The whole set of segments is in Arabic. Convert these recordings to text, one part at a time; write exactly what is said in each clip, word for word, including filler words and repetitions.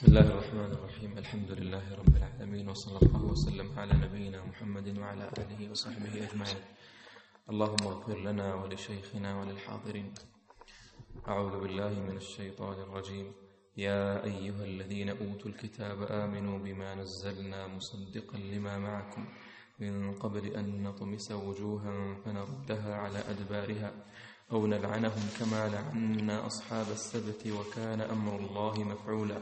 بسم الله الرحمن الرحيم. الحمد لله رب العالمين، وصلى الله وسلم على نبينا محمد وعلى آله وصحبه أجمعين. اللهم اغفر لنا ولشيخنا وللحاضرين. أعوذ بالله من الشيطان الرجيم. يا أيها الذين أوتوا الكتاب آمنوا بما نزلنا مصدقا لما معكم من قبل أن نطمس وجوها فنردها على أدبارها أو نلعنهم كما لعنا أصحاب السبت وكان أمر الله مفعولا.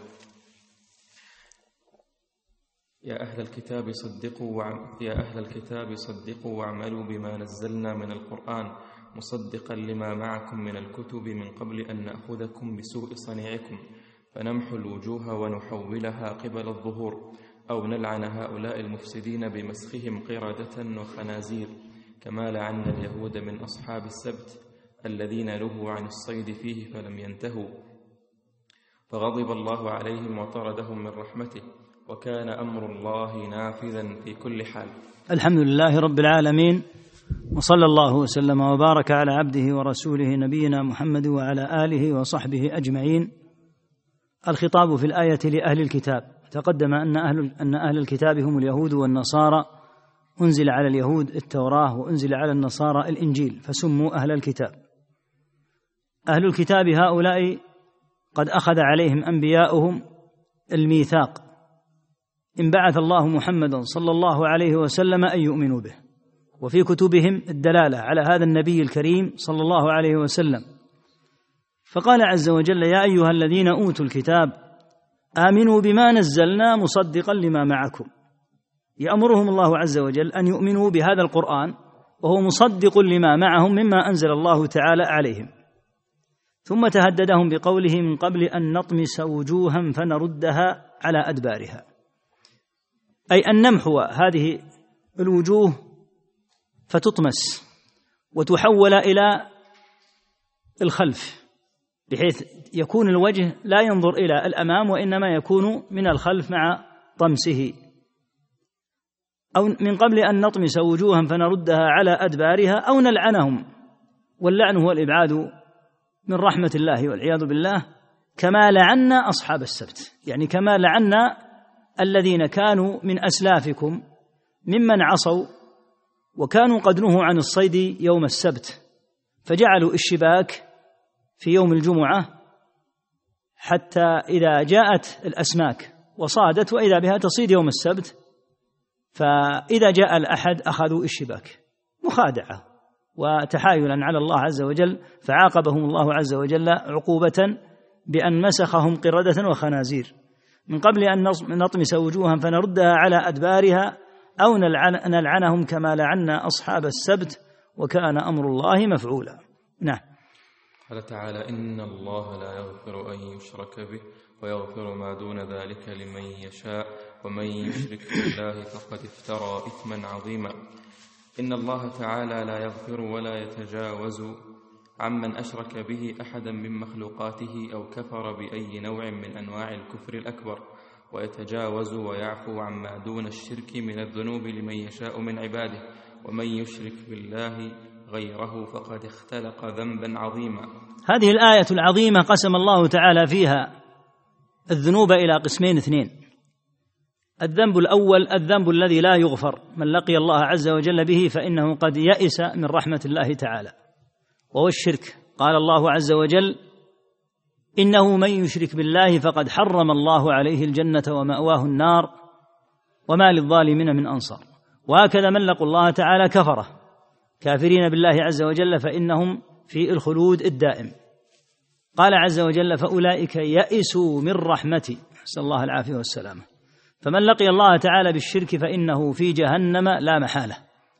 يا أهل الكتاب صدقوا وعم... يا أهل الكتاب صدقوا واعملوا بما نزلنا من القرآن مصدقا لما معكم من الكتب من قبل أن نأخذكم بسوء صنيعكم فنمحو الوجوه ونحولها قبل الظهور أو نلعن هؤلاء المفسدين بمسخهم قردة وخنازير كما لعنا اليهود من أصحاب السبت الذين نهوا عن الصيد فيه فلم ينتهوا فغضب الله عليهم وطردهم من رحمته وكان أمر الله نافذا في كل حال. الحمد لله رب العالمين، وصلى الله وسلم وبارك على عبده ورسوله نبينا محمد وعلى آله وصحبه أجمعين. الخطاب في الآية لأهل الكتاب. تقدم أن أهل, أن أهل الكتاب هم اليهود والنصارى، أنزل على اليهود التوراة وأنزل على النصارى الإنجيل فسموا أهل الكتاب. أهل الكتاب هؤلاء قد أخذ عليهم أنبياؤهم الميثاق إن بعث الله محمدا صلى الله عليه وسلم أن يؤمنوا به، وفي كتبهم الدلالة على هذا النبي الكريم صلى الله عليه وسلم. فقال عز وجل: يا أيها الذين أوتوا الكتاب آمنوا بما نزلنا مصدقا لما معكم. يأمرهم الله عز وجل أن يؤمنوا بهذا القرآن وهو مصدق لما معهم مما أنزل الله تعالى عليهم. ثم تهددهم بقوله: من قبل أن نطمس وجوها فنردها على أدبارها، أي أن نمحو هذه الوجوه فتطمس وتحول إلى الخلف، بحيث يكون الوجه لا ينظر إلى الأمام وإنما يكون من الخلف مع طمسه. أو من قبل أن نطمس وجوها فنردها على أدبارها أو نلعنهم، واللعن هو الإبعاد من رحمة الله والعياذ بالله، كما لعنا أصحاب السبت، يعني كما لعنا الذين كانوا من أسلافكم ممن عصوا وكانوا قد نهوا عن الصيد يوم السبت فجعلوا الشباك في يوم الجمعة حتى إذا جاءت الأسماك وصادت وإذا بها تصيد يوم السبت، فإذا جاء الأحد أخذوا الشباك مخادعة وتحايلا على الله عز وجل، فعاقبهم الله عز وجل عقوبة بأن مسخهم قردة وخنازير. من قبل أن نطمس وجوها فنردها على أدبارها أو نلعن نلعنهم كما لعنا أصحاب السبت وكان أمر الله مفعولا. نعم. قال تعالى: إن الله لا يغفر أن يشرك به ويغفر ما دون ذلك لمن يشاء ومن يشرك بالله فقد افترى إثما عظيما. إن الله تعالى لا يغفر ولا يتجاوز عمن أشرك به أحدا من مخلوقاته أو كفر بأي نوع من أنواع الكفر الأكبر، ويتجاوز ويعفو عما دون الشرك من الذنوب لمن يشاء من عباده، ومن يشرك بالله غيره فقد اختلق ذنبا عظيما. هذه الآية العظيمة قسم الله تعالى فيها الذنوب إلى قسمين اثنين. الذنب الأول الذنب الذي لا يغفر، من لقي الله عز وجل به فإنه قد يئس من رحمة الله تعالى، وهو الشرك. قال الله عز وجل: إنه من يشرك بالله فقد حرم الله عليه الجنة ومأواه النار وما للظالمين من أنصار. وهكذا من لقوا الله تعالى كفره كافرين بالله عز وجل فإنهم في الخلود الدائم. قال عز وجل: فأولئك يئسوا من رحمتي، نسأل الله العافية والسلامة. فمن لقي الله تعالى بالشرك فإنه في جهنم لا محالة،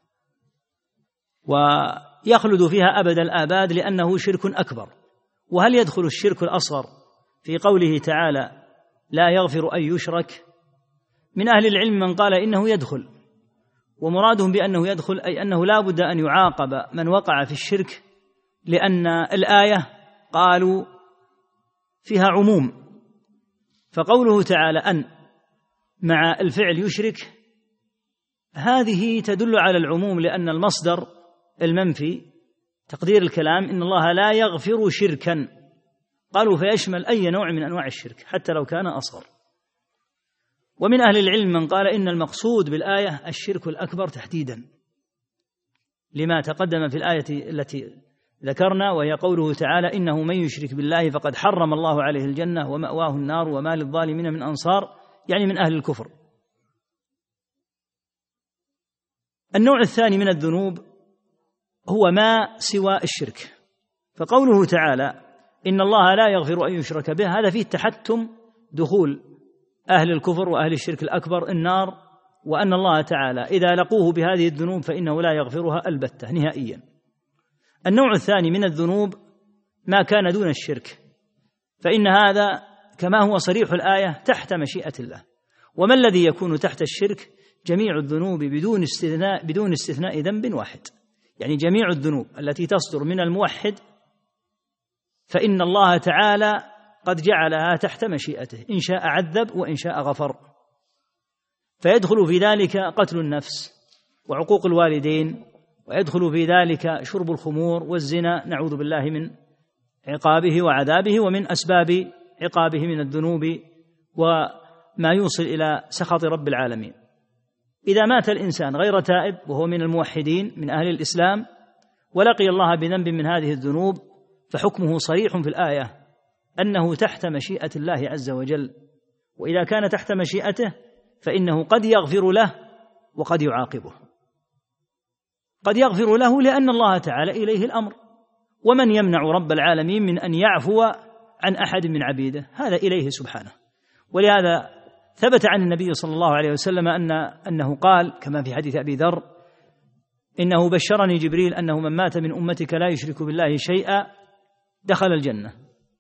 ويخلد فيها أبد الآباد لأنه شرك أكبر. وهل يدخل الشرك الأصغر في قوله تعالى: لا يغفر أن يشرك؟ من أهل العلم من قال إنه يدخل، ومرادهم بأنه يدخل أي أنه لا بد أن يعاقب من وقع في الشرك، لأن الآية قالوا فيها عموم، فقوله تعالى أن مع الفعل يشرك هذه تدل على العموم، لأن المصدر المنفي تقدير الكلام إن الله لا يغفر شركا، قالوا فيشمل أي نوع من أنواع الشرك حتى لو كان أصغر. ومن أهل العلم من قال إن المقصود بالآية الشرك الأكبر تحديدا لما تقدم في الآية التي ذكرنا، وهي قوله تعالى: إنه من يشرك بالله فقد حرم الله عليه الجنة ومأواه النار وما للظالمين من أنصار، يعني من أهل الكفر. النوع الثاني من الذنوب هو ما سوى الشرك، فقوله تعالى: إن الله لا يغفر أن يشرك به، هذا فيه تحتم دخول أهل الكفر وأهل الشرك الأكبر النار، وأن الله تعالى إذا لقوه بهذه الذنوب فإنه لا يغفرها البتة نهائيا. النوع الثاني من الذنوب ما كان دون الشرك، فإن هذا كما هو صريح الآية تحت مشيئة الله. وما الذي يكون تحت الشرك؟ جميع الذنوب بدون استثناء بدون استثناء ذنب واحد، يعني جميع الذنوب التي تصدر من الموحد فإن الله تعالى قد جعلها تحت مشيئته، إن شاء عذب وإن شاء غفر. فيدخل في ذلك قتل النفس وعقوق الوالدين، ويدخل في ذلك شرب الخمور والزنا، نعوذ بالله من عقابه وعذابه، ومن أسباب عقابه من الذنوب وما يوصل إلى سخط رب العالمين. إذا مات الإنسان غير تائب وهو من الموحدين من أهل الإسلام ولقي الله بذنب من هذه الذنوب، فحكمه صريح في الآية أنه تحت مشيئة الله عز وجل. وإذا كان تحت مشيئته فإنه قد يغفر له وقد يعاقبه. قد يغفر له لأن الله تعالى إليه الأمر، ومن يمنع رب العالمين من أن يعفو عن أحد من عبيده؟ هذا إليه سبحانه. ولهذا ثبت عن النبي صلى الله عليه وسلم أن أنه قال كما في حديث أبي ذر: إنه بشرني جبريل أنه من مات من أمتك لا يشرك بالله شيئا دخل الجنة.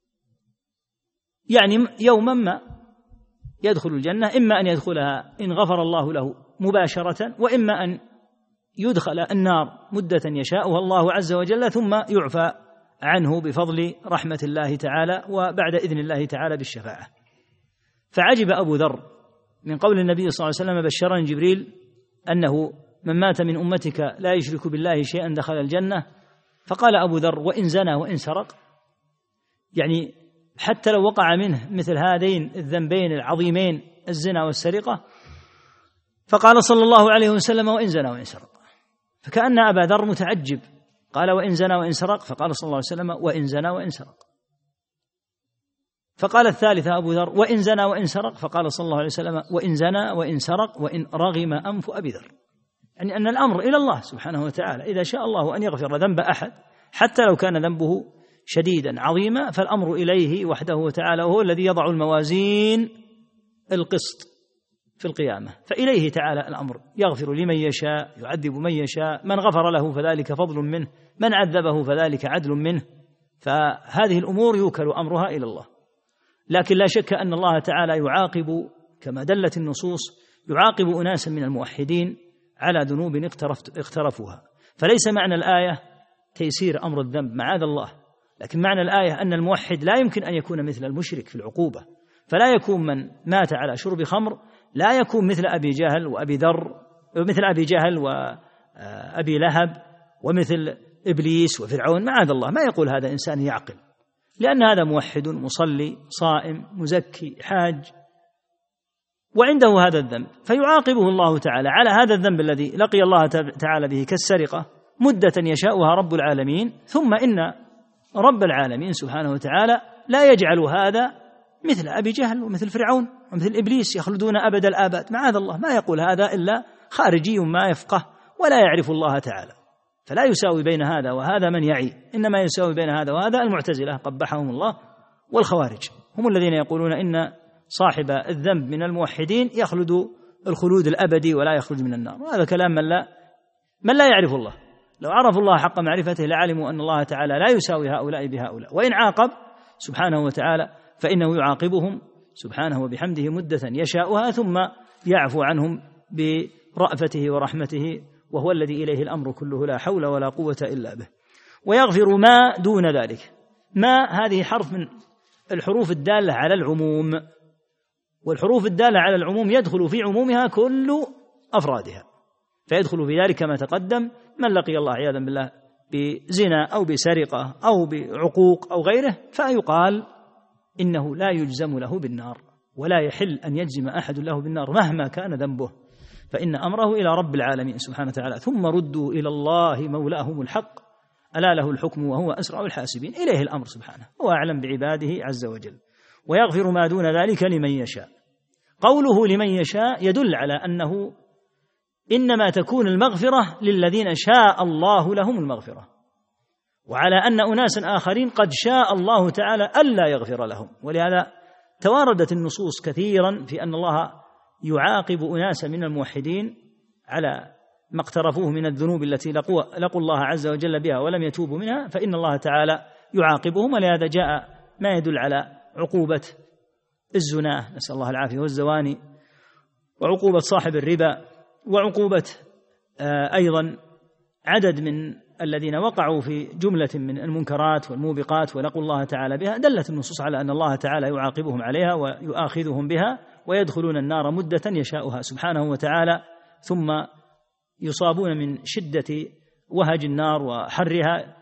يعني يوما ما يدخل الجنة، إما أن يدخلها إن غفر الله له مباشرة، وإما أن يدخل النار مدة يشاءها الله عز وجل ثم يعفى عنه بفضل رحمة الله تعالى وبعد إذن الله تعالى بالشفاعة. فعجب أبو ذر من قول النبي صلى الله عليه وسلم: بشرني جبريل أنه من مات من أمتك لا يشرك بالله شيئا دخل الجنة. فقال أبو ذر: وإن زنى وإن سرق؟ يعني حتى لو وقع منه مثل هذين الذنبين العظيمين الزنا والسرقة. فقال صلى الله عليه وسلم: وإن زنى وإن سرق. فكأن أبا ذر متعجب، قال: وإن زنى وإن سرق؟ فقال صلى الله عليه وسلم: وإن زنى وإن سرق. فقال الثالثة أبو ذر: وإن زنى وإن سرق؟ فقال صلى الله عليه وسلم: وإن زنى وإن سرق وإن رغم أنف أبي ذر. يعني أن الأمر إلى الله سبحانه وتعالى، إذا شاء الله أن يغفر ذنب أحد حتى لو كان ذنبه شديدا عظيما فالأمر إليه وحده وتعالى، وهو الذي يضع الموازين القسط في القيامة، فإليه تعالى الأمر، يغفر لمن يشاء يعذب من يشاء، من غفر له فذلك فضل منه، من عذبه فذلك عدل منه. فهذه الأمور يوكل أمرها إلى الله. لكن لا شك أن الله تعالى يعاقب كما دلت النصوص، يعاقب أناسا من الموحدين على ذنوب اقترفوها. فليس معنى الآية تيسير أمر الذنب معاذ الله، لكن معنى الآية أن الموحد لا يمكن أن يكون مثل المشرك في العقوبة. فلا يكون من مات على شرب خمر لا يكون مثل أبي جهل وأبي ذر، مثل أبي جهل وأبي لهب ومثل إبليس وفرعون، معاذ الله. ما يقول هذا إنسان يعقل، لأن هذا موحد مصلي صائم مزكي حاج وعنده هذا الذنب، فيعاقبه الله تعالى على هذا الذنب الذي لقي الله تعالى به كالسرقة مدة يشاؤها رب العالمين. ثم إن رب العالمين سبحانه وتعالى لا يجعل هذا مثل أبي جهل ومثل فرعون ومثل إبليس يخلدون أبد الآباد، معاذ الله. ما يقول هذا إلا خارجي ما يفقه ولا يعرف الله تعالى، فلا يساوي بين هذا وهذا من يعي، إنما يساوي بين هذا وهذا المعتزلة قبحهم الله والخوارج، هم الذين يقولون إن صاحب الذنب من الموحدين يخلد الخلود الأبدي ولا يخرج من النار. وهذا كلام من لا من لا يعرف الله. لو عرفوا الله حق معرفته لعلموا أن الله تعالى لا يساوي هؤلاء بهؤلاء، وإن عاقب سبحانه وتعالى فإنه يعاقبهم سبحانه وبحمده مدة يشاؤها ثم يعفو عنهم برأفته ورحمته، وهو الذي إليه الأمر كله لا حول ولا قوة إلا به. ويغفر ما دون ذلك. ما هذه حرف من الحروف الدالة على العموم، والحروف الدالة على العموم يدخل في عمومها كل أفرادها، فيدخل في ذلك كما تقدم من لقي الله عياذا بالله بزنا أو بسرقة أو بعقوق أو غيره، فيقال إنه لا يجزم له بالنار، ولا يحل أن يجزم أحد له بالنار مهما كان ذنبه، فإن أمره إلى رب العالمين سبحانه وتعالى. ثم ردوا إلى الله مولاهم الحق ألا له الحكم وهو أسرع الحاسبين. إليه الأمر سبحانه، هو أعلم بعباده عز وجل، ويغفر ما دون ذلك لمن يشاء. قوله لمن يشاء يدل على أنه إنما تكون المغفرة للذين شاء الله لهم المغفرة، وعلى أن أناسا آخرين قد شاء الله تعالى ألا يغفر لهم. ولهذا تواردت النصوص كثيرا في أن الله يعاقب أناسا من الموحدين على ما اقترفوه من الذنوب التي لقوا, لقوا الله عز وجل بها ولم يتوبوا منها، فإن الله تعالى يعاقبهم. ولهذا جاء ما يدل على عقوبة الزنا، نسأل الله العافية والزواني، وعقوبة صاحب الربا، وعقوبة أيضا عدد من الذين وقعوا في جملة من المنكرات والموبقات ولقوا الله تعالى بها. دلت النصوص على أن الله تعالى يعاقبهم عليها ويؤاخذهم بها، ويدخلون النار مدة يشاؤها سبحانه وتعالى، ثم يصابون من شدة وهج النار وحرها،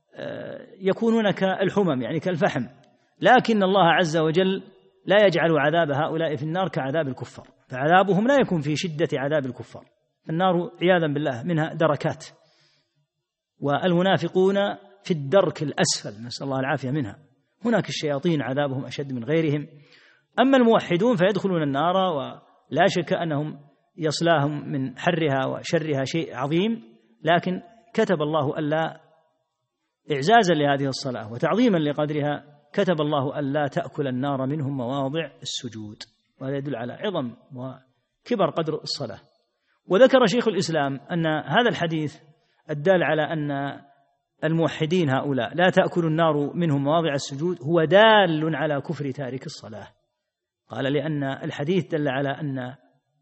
يكونون كالحمم يعني كالفحم. لكن الله عز وجل لا يجعل عذاب هؤلاء في النار كعذاب الكفار، فعذابهم لا يكون في شدة عذاب الكفار. النار عياذا بالله منها دركات، والمنافقون في الدرك الأسفل نسأل الله العافية منها. هناك الشياطين عذابهم أشد من غيرهم. أما الموحدون فيدخلون النار، ولا شك أنهم يصلاهم من حرها وشرها شيء عظيم، لكن كتب الله ألا إعزازا لهذه الصلاة وتعظيما لقدرها كتب الله ألا تأكل النار منهم مواضع السجود، وهذا يدل على عظم وكبر قدر الصلاة. وذكر شيخ الإسلام أن هذا الحديث الدال على أن الموحدين هؤلاء لا تأكل النار منهم مواضع السجود هو دال على كفر تارك الصلاة. قال لأن الحديث دل على أن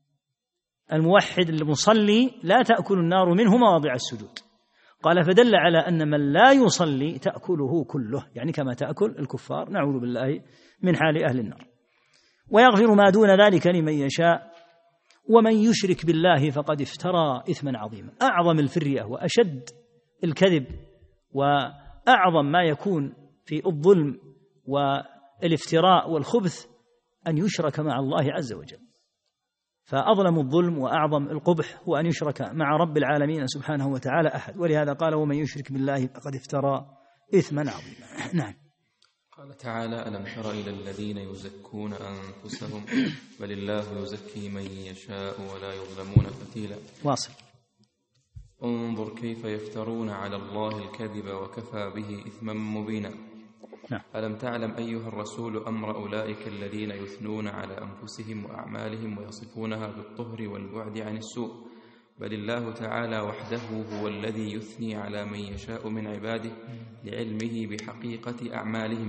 الموحد المصلي لا تأكل النار منه مواضع السجود، قال فدل على أن من لا يصلي تأكله كله، يعني كما تأكل الكفار، نعوذ بالله من حال أهل النار. ويغفر ما دون ذلك لمن يشاء، ومن يشرك بالله فقد افترى إثما عظيما. أعظم الفرية وأشد الكذب وأعظم ما يكون في الظلم والافتراء والخبث أن يشرك مع الله عز وجل، فأظلم الظلم وأعظم القبح هو أن يشرك مع رب العالمين سبحانه وتعالى أحد. ولهذا قال ومن يشرك بالله فقد افترى إثما عظيما. نعم. قال تعالى ألم تر إلى الذين يزكون أنفسهم بل الله يزكي من يشاء ولا يظلمون فتيلا. واصل. انظر كيف يفترون على الله الكذب وكفى به إثما مبينا. نعم. ألم تعلم أيها الرسول أمر أولئك الذين يثنون على أنفسهم وأعمالهم ويصفونها بالطهر والبعد عن السوء، بل الله تعالى وحده هو الذي يثني على من يشاء من عباده لعلمه بحقيقة أعمالهم،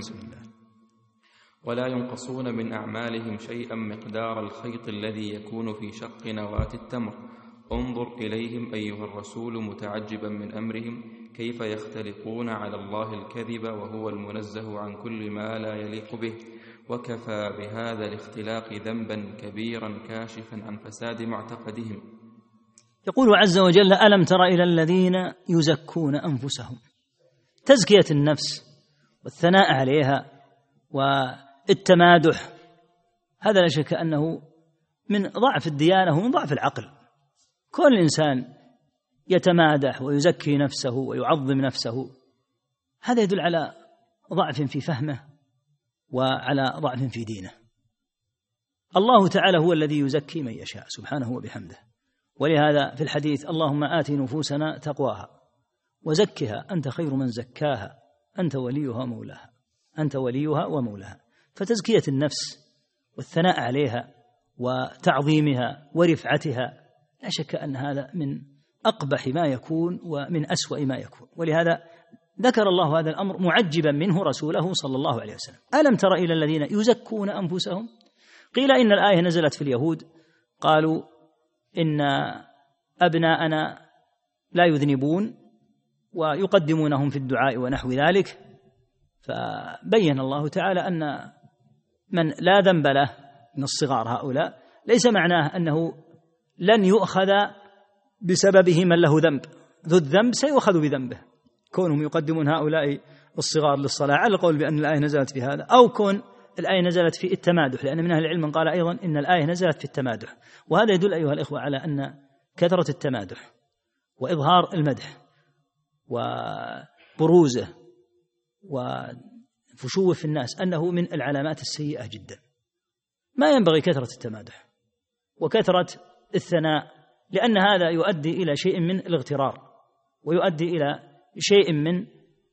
ولا ينقصون من أعمالهم شيئا مقدار الخيط الذي يكون في شق نواة التمر. انظر إليهم أيها الرسول متعجبا من أمرهم كيف يختلقون على الله الكذب وهو المنزه عن كل ما لا يليق به، وكفى بهذا الاختلاق ذنبا كبيرا كاشفا عن فساد معتقدهم. يقول عز وجل ألم تر إلى الذين يزكون أنفسهم. تزكية النفس والثناء عليها والتمادح هذا لا شك أنه من ضعف الديانة ومن ضعف العقل. كل إنسان يتمادح ويزكي نفسه ويعظم نفسه هذا يدل على ضعف في فهمه وعلى ضعف في دينه. الله تعالى هو الذي يزكي من يشاء سبحانه وبحمده، ولهذا في الحديث اللهم آت نفوسنا تقواها وزكها أنت خير من زكاها أنت وليها ومولاها أنت وليها ومولاها. فتزكية النفس والثناء عليها وتعظيمها ورفعتها لا شك أن هذا من أقبح ما يكون ومن أسوأ ما يكون، ولهذا ذكر الله هذا الأمر معجبا منه رسوله صلى الله عليه وسلم. ألم تر إلى الذين يزكون أنفسهم؟ قيل إن الآية نزلت في اليهود، قالوا إن أبناءنا لا يذنبون ويقدمونهم في الدعاء ونحو ذلك، فبين الله تعالى أن من لا ذنب له من الصغار هؤلاء ليس معناه أنه لن يؤخذ بسببه من له ذنب، ذو الذنب سيؤخذ بذنبه. كونهم يقدمون هؤلاء الصغار للصلاة على القول بأن الآية نزلت في هذا، أو كون الآية نزلت في التمادح، لأن من أهل العلم من قال أيضا إن الآية نزلت في التمادح، وهذا يدل أيها الإخوة على أن كثرة التمادح وإظهار المدح وبروزه وفشوه في الناس أنه من العلامات السيئة جدا. ما ينبغي كثرة التمادح وكثرة الثناء، لأن هذا يؤدي إلى شيء من الاغترار ويؤدي إلى شيء من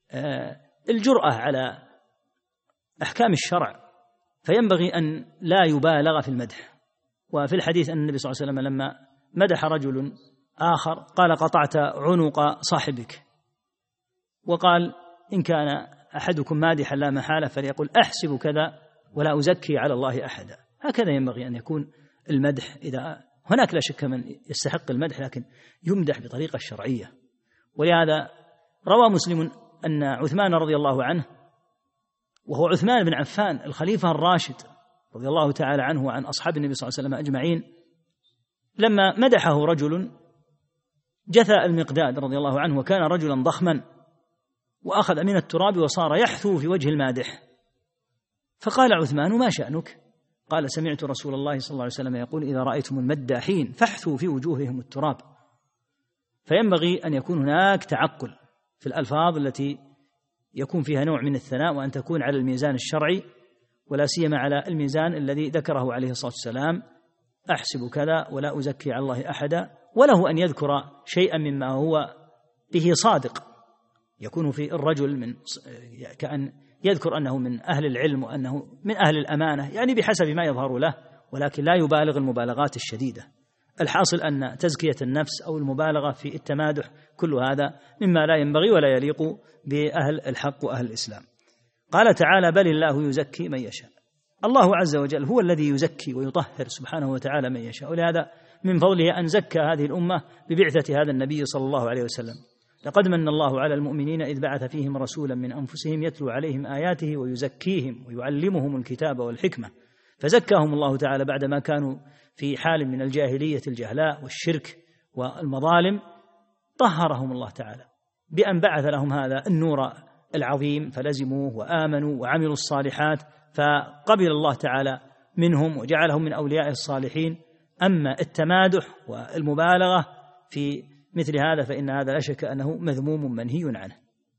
الجرأة على أحكام الشرع، فينبغي أن لا يبالغ في المدح. وفي الحديث أن النبي صلى الله عليه وسلم لما مدح رجل آخر قال قطعت عنق صاحبك، وقال إن كان أحدكم مادحا لا محالة فليقل أحسب كذا ولا أزكي على الله أحدا. هكذا ينبغي أن يكون المدح. إذا هناك لا شك من يستحق المدح لكن يمدح بطريقة الشرعية. ولهذا روى مسلم أن عثمان رضي الله عنه، وهو عثمان بن عفان الخليفة الراشد رضي الله تعالى عنه وعن أصحاب النبي صلى الله عليه وسلم أجمعين، لما مدحه رجل جثى المقداد رضي الله عنه وكان رجلا ضخما، وأخذ من التراب وصار يحثو في وجه المادح، فقال عثمان ما شأنك؟ قال سمعت رسول الله صلى الله عليه وسلم يقول إذا رأيتم المداحين فاحثوا في وجوههم التراب. فينبغي أن يكون هناك تعقل في الألفاظ التي يكون فيها نوع من الثناء، وأن تكون على الميزان الشرعي، ولا سيما على الميزان الذي ذكره عليه الصلاة والسلام أحسب كذا ولا أزكي على الله أحدا. وله أن يذكر شيئا مما هو به صادق، يكون في الرجل من كأن يذكر أنه من أهل العلم وأنه من أهل الأمانة، يعني بحسب ما يظهر له، ولكن لا يبالغ المبالغات الشديدة. الحاصل أن تزكية النفس أو المبالغة في التمادح كل هذا مما لا ينبغي ولا يليق بأهل الحق وأهل الإسلام. قال تعالى بل الله يزكي من يشاء. الله عز وجل هو الذي يزكي ويطهر سبحانه وتعالى من يشاء، ولهذا من فضله أن زكى هذه الأمة ببعثة هذا النبي صلى الله عليه وسلم. لقد من الله على المؤمنين إذ بعث فيهم رسولا من أنفسهم يتلو عليهم آياته ويزكيهم ويعلمهم الكتاب والحكمة. فزكاهم الله تعالى بعدما كانوا في حال من الجاهلية الجهلاء والشرك والمظالم، طهرهم الله تعالى بأن بعث لهم هذا النور العظيم فلزموه وآمنوا وعملوا الصالحات، فقبل الله تعالى منهم وجعلهم من أولياء الصالحين. أما التمادح والمبالغة في مثل هذا فإن هذا لا شك أنه مذموم منهي عنه.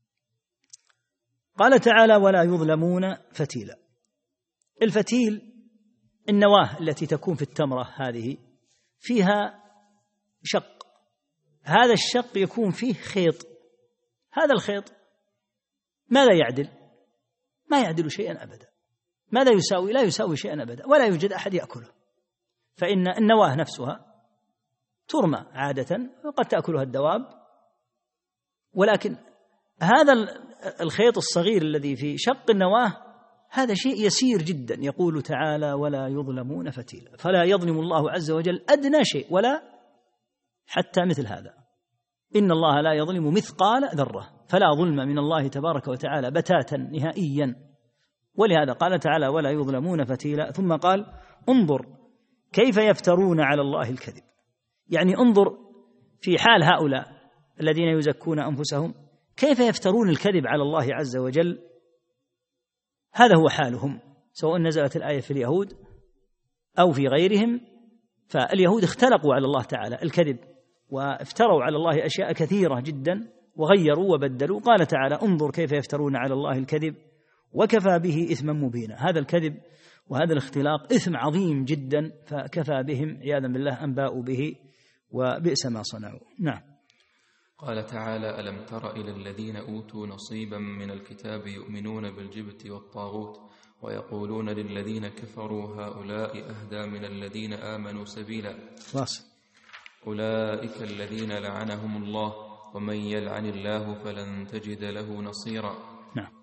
قال تعالى ولا يظلمون فتيلا. الفتيل النواة التي تكون في التمرة هذه فيها شق، هذا الشق يكون فيه خيط، هذا الخيط ماذا يعدل؟ ما يعدل شيئا أبدا. ماذا يساوي؟ لا يساوي شيئا أبدا، ولا يوجد أحد يأكله. فإن النواة نفسها ترمى عادة وقد تأكلها الدواب، ولكن هذا الخيط الصغير الذي في شق النواة هذا شيء يسير جدا. يقول تعالى ولا يظلمون فتيلا، فلا يظلم الله عز وجل أدنى شيء ولا حتى مثل هذا. إن الله لا يظلم مثقال ذرة، فلا ظلم من الله تبارك وتعالى بتاتا نهائيا. ولهذا قال تعالى ولا يظلمون فتيلا، ثم قال انظر كيف يفترون على الله الكذب. يعني انظر في حال هؤلاء الذين يزكون أنفسهم كيف يفترون الكذب على الله عز وجل. هذا هو حالهم، سواء نزلت الآية في اليهود أو في غيرهم. فاليهود اختلقوا على الله تعالى الكذب وافتروا على الله أشياء كثيرة جدا وغيروا وبدلوا. قال تعالى انظر كيف يفترون على الله الكذب وكفى به إثما مبينا. هذا الكذب وهذا الاختلاق إثم عظيم جدا، فكفى بهم عياذا بالله أن باءوا به وبئس ما صنعوا. نعم. قال تعالى ألم تر إلى الذين أوتوا نصيبا من الكتاب يؤمنون بالجبت والطاغوت ويقولون للذين كفروا هؤلاء أهدى من الذين آمنوا سبيلا. واصل. أولئك الذين لعنهم الله ومن يلعن الله فلن تجد له نصيرا. نعم.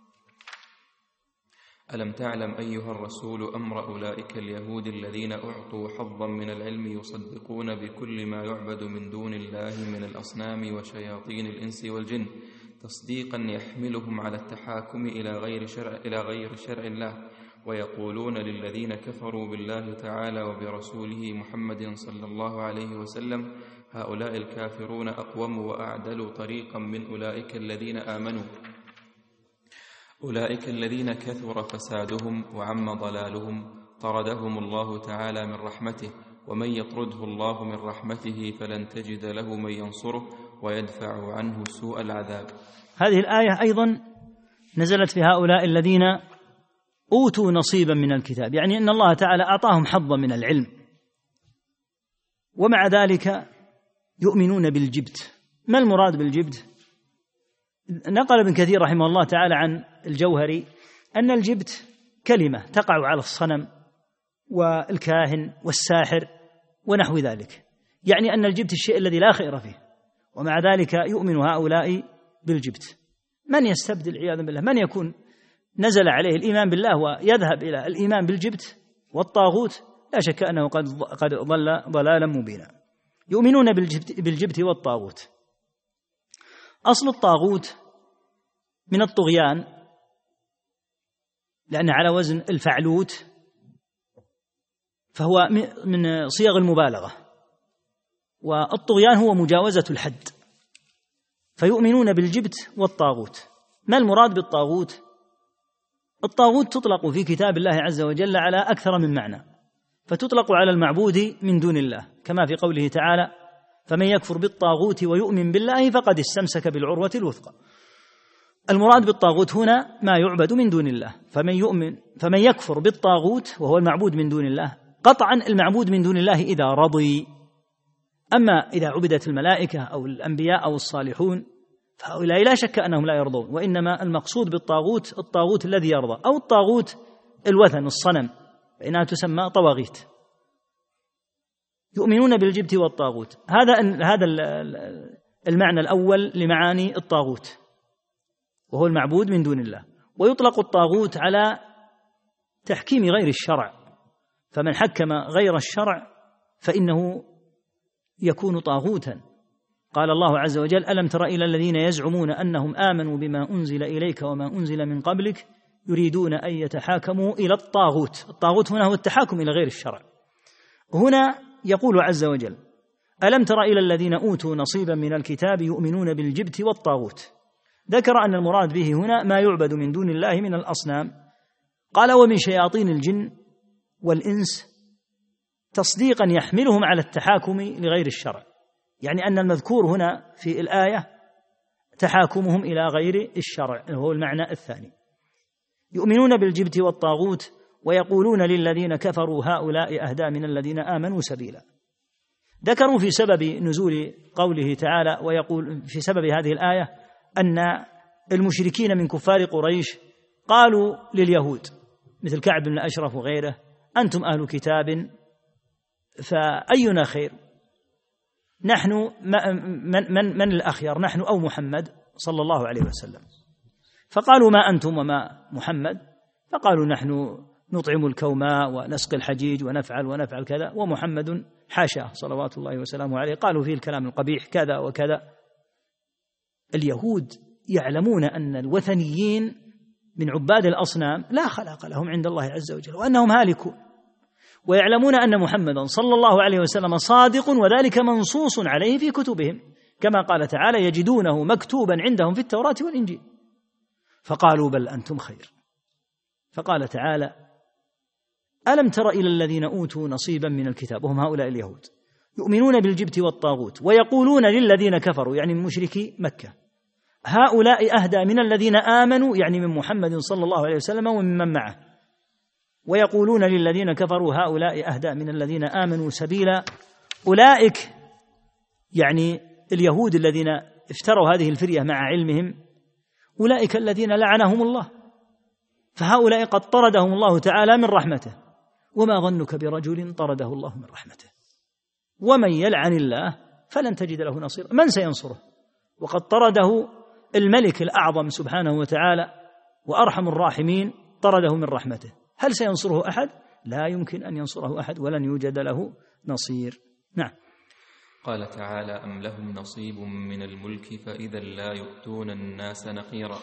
ألم تعلم أيها الرسول أمر أولئك اليهود الذين أعطوا حظا من العلم يصدقون بكل ما يعبد من دون الله من الأصنام وشياطين الإنس والجن تصديقا يحملهم على التحاكم إلى غير شرع, إلى غير شرع الله، ويقولون للذين كفروا بالله تعالى وبرسوله محمد صلى الله عليه وسلم هؤلاء الكافرون أقوم وأعدل طريقا من أولئك الذين آمنوا. أولئك الذين كثر فسادهم وعم ضلالهم طردهم الله تعالى من رحمته، ومن يطرده الله من رحمته فلن تجد له من ينصره ويدفع عنه سوء العذاب. هذه الآية أيضا نزلت في هؤلاء الذين أوتوا نصيبا من الكتاب، يعني أن الله تعالى أعطاهم حظا من العلم ومع ذلك يؤمنون بالجبت. ما المراد بالجبت؟ نقل ابن كثير رحمه الله تعالى عن الجوهري أن الجبت كلمة تقع على الصنم والكاهن والساحر ونحو ذلك، يعني أن الجبت الشيء الذي لا خير فيه، ومع ذلك يؤمن هؤلاء بالجبت. من يستبدل عياذا بالله، من يكون نزل عليه الإيمان بالله ويذهب إلى الإيمان بالجبت والطاغوت، لا شك أنه قد قد ضل ضلالا مبينا. يؤمنون بالجبت, بالجبت والطاغوت. أصل الطاغوت من الطغيان، لأنه على وزن الفعلوت، فهو من صيغ المبالغة، والطغيان هو مجاوزة الحد، فيؤمنون بالجبت والطاغوت. ما المراد بالطاغوت؟ الطاغوت تطلق في كتاب الله عز وجل على أكثر من معنى، فتطلق على المعبود من دون الله كما في قوله تعالى: فمن يكفر بالطاغوت ويؤمن بالله فقد استمسك بالعروة الوثقى. المراد بالطاغوت هنا ما يعبد من دون الله، فمن يؤمن فمن يكفر بالطاغوت وهو المعبود من دون الله، قطعا المعبود من دون الله إذا رضي. أما إذا عبدت الملائكة أو الأنبياء أو الصالحون فهؤلاء لا شك أنهم لا يرضون، وإنما المقصود بالطاغوت الطاغوت الذي يرضى، أو الطاغوت الوثن الصنم، فإنها تسمى طواغيت. يؤمنون بالجبت والطاغوت، هذا هذا المعنى الأول لمعاني الطاغوت، وهو المعبود من دون الله. ويطلق الطاغوت على تحكيم غير الشرع، فمن حكم غير الشرع فإنه يكون طاغوتا. قال الله عز وجل: ألم تر إلى الذين يزعمون أنهم آمنوا بما أنزل إليك وما أنزل من قبلك يريدون أن يتحاكموا إلى الطاغوت. الطاغوت هنا هو التحاكم إلى غير الشرع. هنا يقول عز وجل: ألم تر إلى الذين أوتوا نصيبا من الكتاب يؤمنون بالجبت والطاغوت. ذكر أن المراد به هنا ما يعبد من دون الله من الأصنام. قال: ومن شياطين الجن والإنس، تصديقا يحملهم على التحاكم لغير الشرع، يعني أن المذكور هنا في الآية تحاكمهم إلى غير الشرع، وهو المعنى الثاني. يؤمنون بالجبت والطاغوت ويقولون للذين كفروا هؤلاء أهدى من الذين آمنوا سبيلا. ذكروا في سبب نزول قوله تعالى ويقول في سبب هذه الآية أن المشركين من كفار قريش قالوا لليهود مثل كعب بن الأشرف وغيره: أنتم أهل كتاب فأينا خير؟ نحن من, من, من الأخير، نحن أو محمد صلى الله عليه وسلم؟ فقالوا: ما أنتم وما محمد؟ فقالوا: نحن نطعم الكوماء ونسقي الحجيج ونفعل ونفعل كذا، ومحمد حاشاه صلوات الله وسلامه عليه. قالوا فيه الكلام القبيح كذا وكذا. اليهود يعلمون أن الوثنيين من عباد الأصنام لا خلاق لهم عند الله عز وجل، وأنهم هالكون، ويعلمون أن محمدا صلى الله عليه وسلم صادق، وذلك منصوص عليه في كتبهم، كما قال تعالى: يجدونه مكتوبا عندهم في التوراة والإنجيل. فقالوا: بل أنتم خير. فقال تعالى: ألم تر إلى الذين أوتوا نصيبا من الكتاب، وهم هؤلاء اليهود، يؤمنون بالجبت والطاغوت ويقولون للذين كفروا، يعني من مشركي مكة، هؤلاء أهدى من الذين آمنوا، يعني من محمد صلى الله عليه وسلم ومن معه، ويقولون للذين كفروا هؤلاء أهدى من الذين آمنوا سبيلا. أولئك يعني اليهود الذين افتروا هذه الفرية مع علمهم، أولئك الذين لعنهم الله، فهؤلاء قد طردهم الله تعالى من رحمته. وما ظنك برجل طرده الله من رحمته؟ ومن يلعن الله فلن تجد له نصيرا. من سينصره؟ وقد طرده الملك الأعظم سبحانه وتعالى وأرحم الراحمين، طرده من رحمته. هل سينصره أحد؟ لا يمكن أن ينصره أحد، ولن يوجد له نصير. نعم. قال تعالى: أم لهم نصيب من الملك فإذا لا يؤتون الناس نقيرا،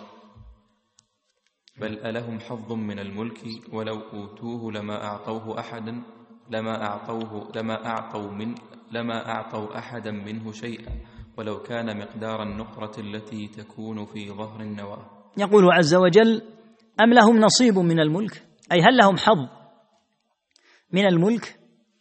بل ألهم حظ من الملك ولو أوتوه لما أعطوه أحدا لما أعطوه لما أعطوا من لما أعطوا أحدا منه شيئا ولو كان مقدار النقرة التي تكون في ظهر النواة. يقول عز وجل: أم لهم نصيب من الملك، أي هل لهم حظ من الملك؟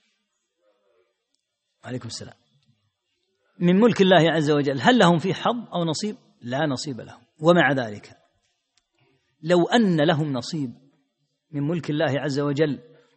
عليكم السلام. من ملك الله عز وجل هل لهم فيه حظ أو نصيب؟ لا نصيب لهم. ومع ذلك لو أن لهم نصيب من ملك الله عز وجل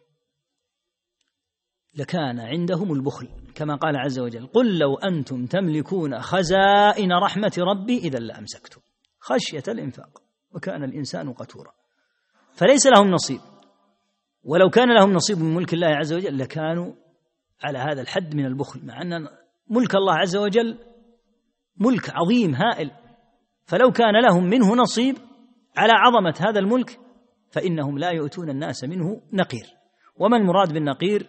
لكان عندهم البخل، كما قال عز وجل: قل لو أنتم تملكون خزائن رحمة ربي إذا لأمسكتم خشية الإنفاق وكان الإنسان قتورا. فليس لهم نصيب، ولو كان لهم نصيب من ملك الله عز وجل لكانوا على هذا الحد من البخل، مع أن ملك الله عز وجل ملك عظيم هائل، فلو كان لهم منه نصيب على عظمة هذا الملك فإنهم لا يؤتون الناس منه نقير. وما المراد بالنقير؟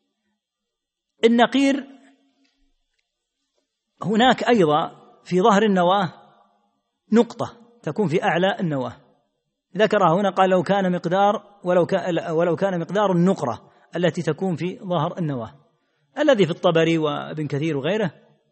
النقير هناك أيضا في ظهر النواة نقطة تكون في أعلى النواة، ذكرها هنا قال: لو كان مقدار ولو كان ولو كان مقدار النقرة التي تكون في ظهر النواة، الذي في الطبري وابن كثير وغيره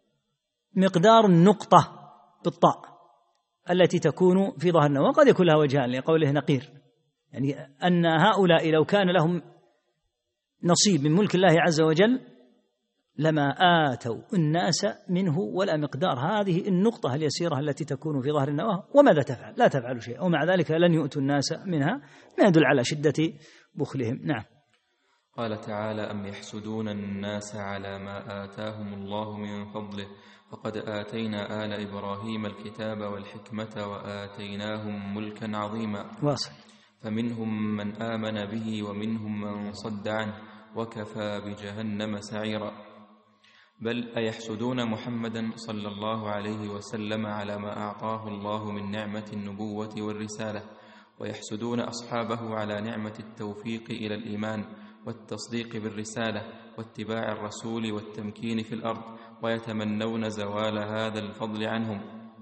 مقدار النقطة بالطاء التي تكون في ظهر النواة، قد يكون لها وجهان لقوله نقير، يعني أن هؤلاء لو كان لهم نصيب من ملك الله عز وجل لما آتوا الناس منه ولا مقدار هذه النقطة اليسيرة التي تكون في ظهر النواة. وماذا تفعل؟ لا تفعل شيئا، ومع ذلك لن يؤتوا الناس منها، ما يدل على شدة بخلهم. نعم. قال تعالى: أم يحسدون الناس على ما آتاهم الله من فضله فقد آتينا آل إبراهيم الكتاب والحكمة وآتيناهم ملكا عظيما. واصل. فمنهم من آمن به ومنهم من صد عنه وكفى بجهنم سعيرا. بل أيحسدون محمدا صلى الله عليه وسلم على ما أعطاه الله من نعمة النبوة والرسالة، ويحسدون أصحابه على نعمة التوفيق إلى الإيمان والتصديق بالرسالة واتباع الرسول والتمكين في الأرض، ويتمنون زوال هذا الفضل عنهم.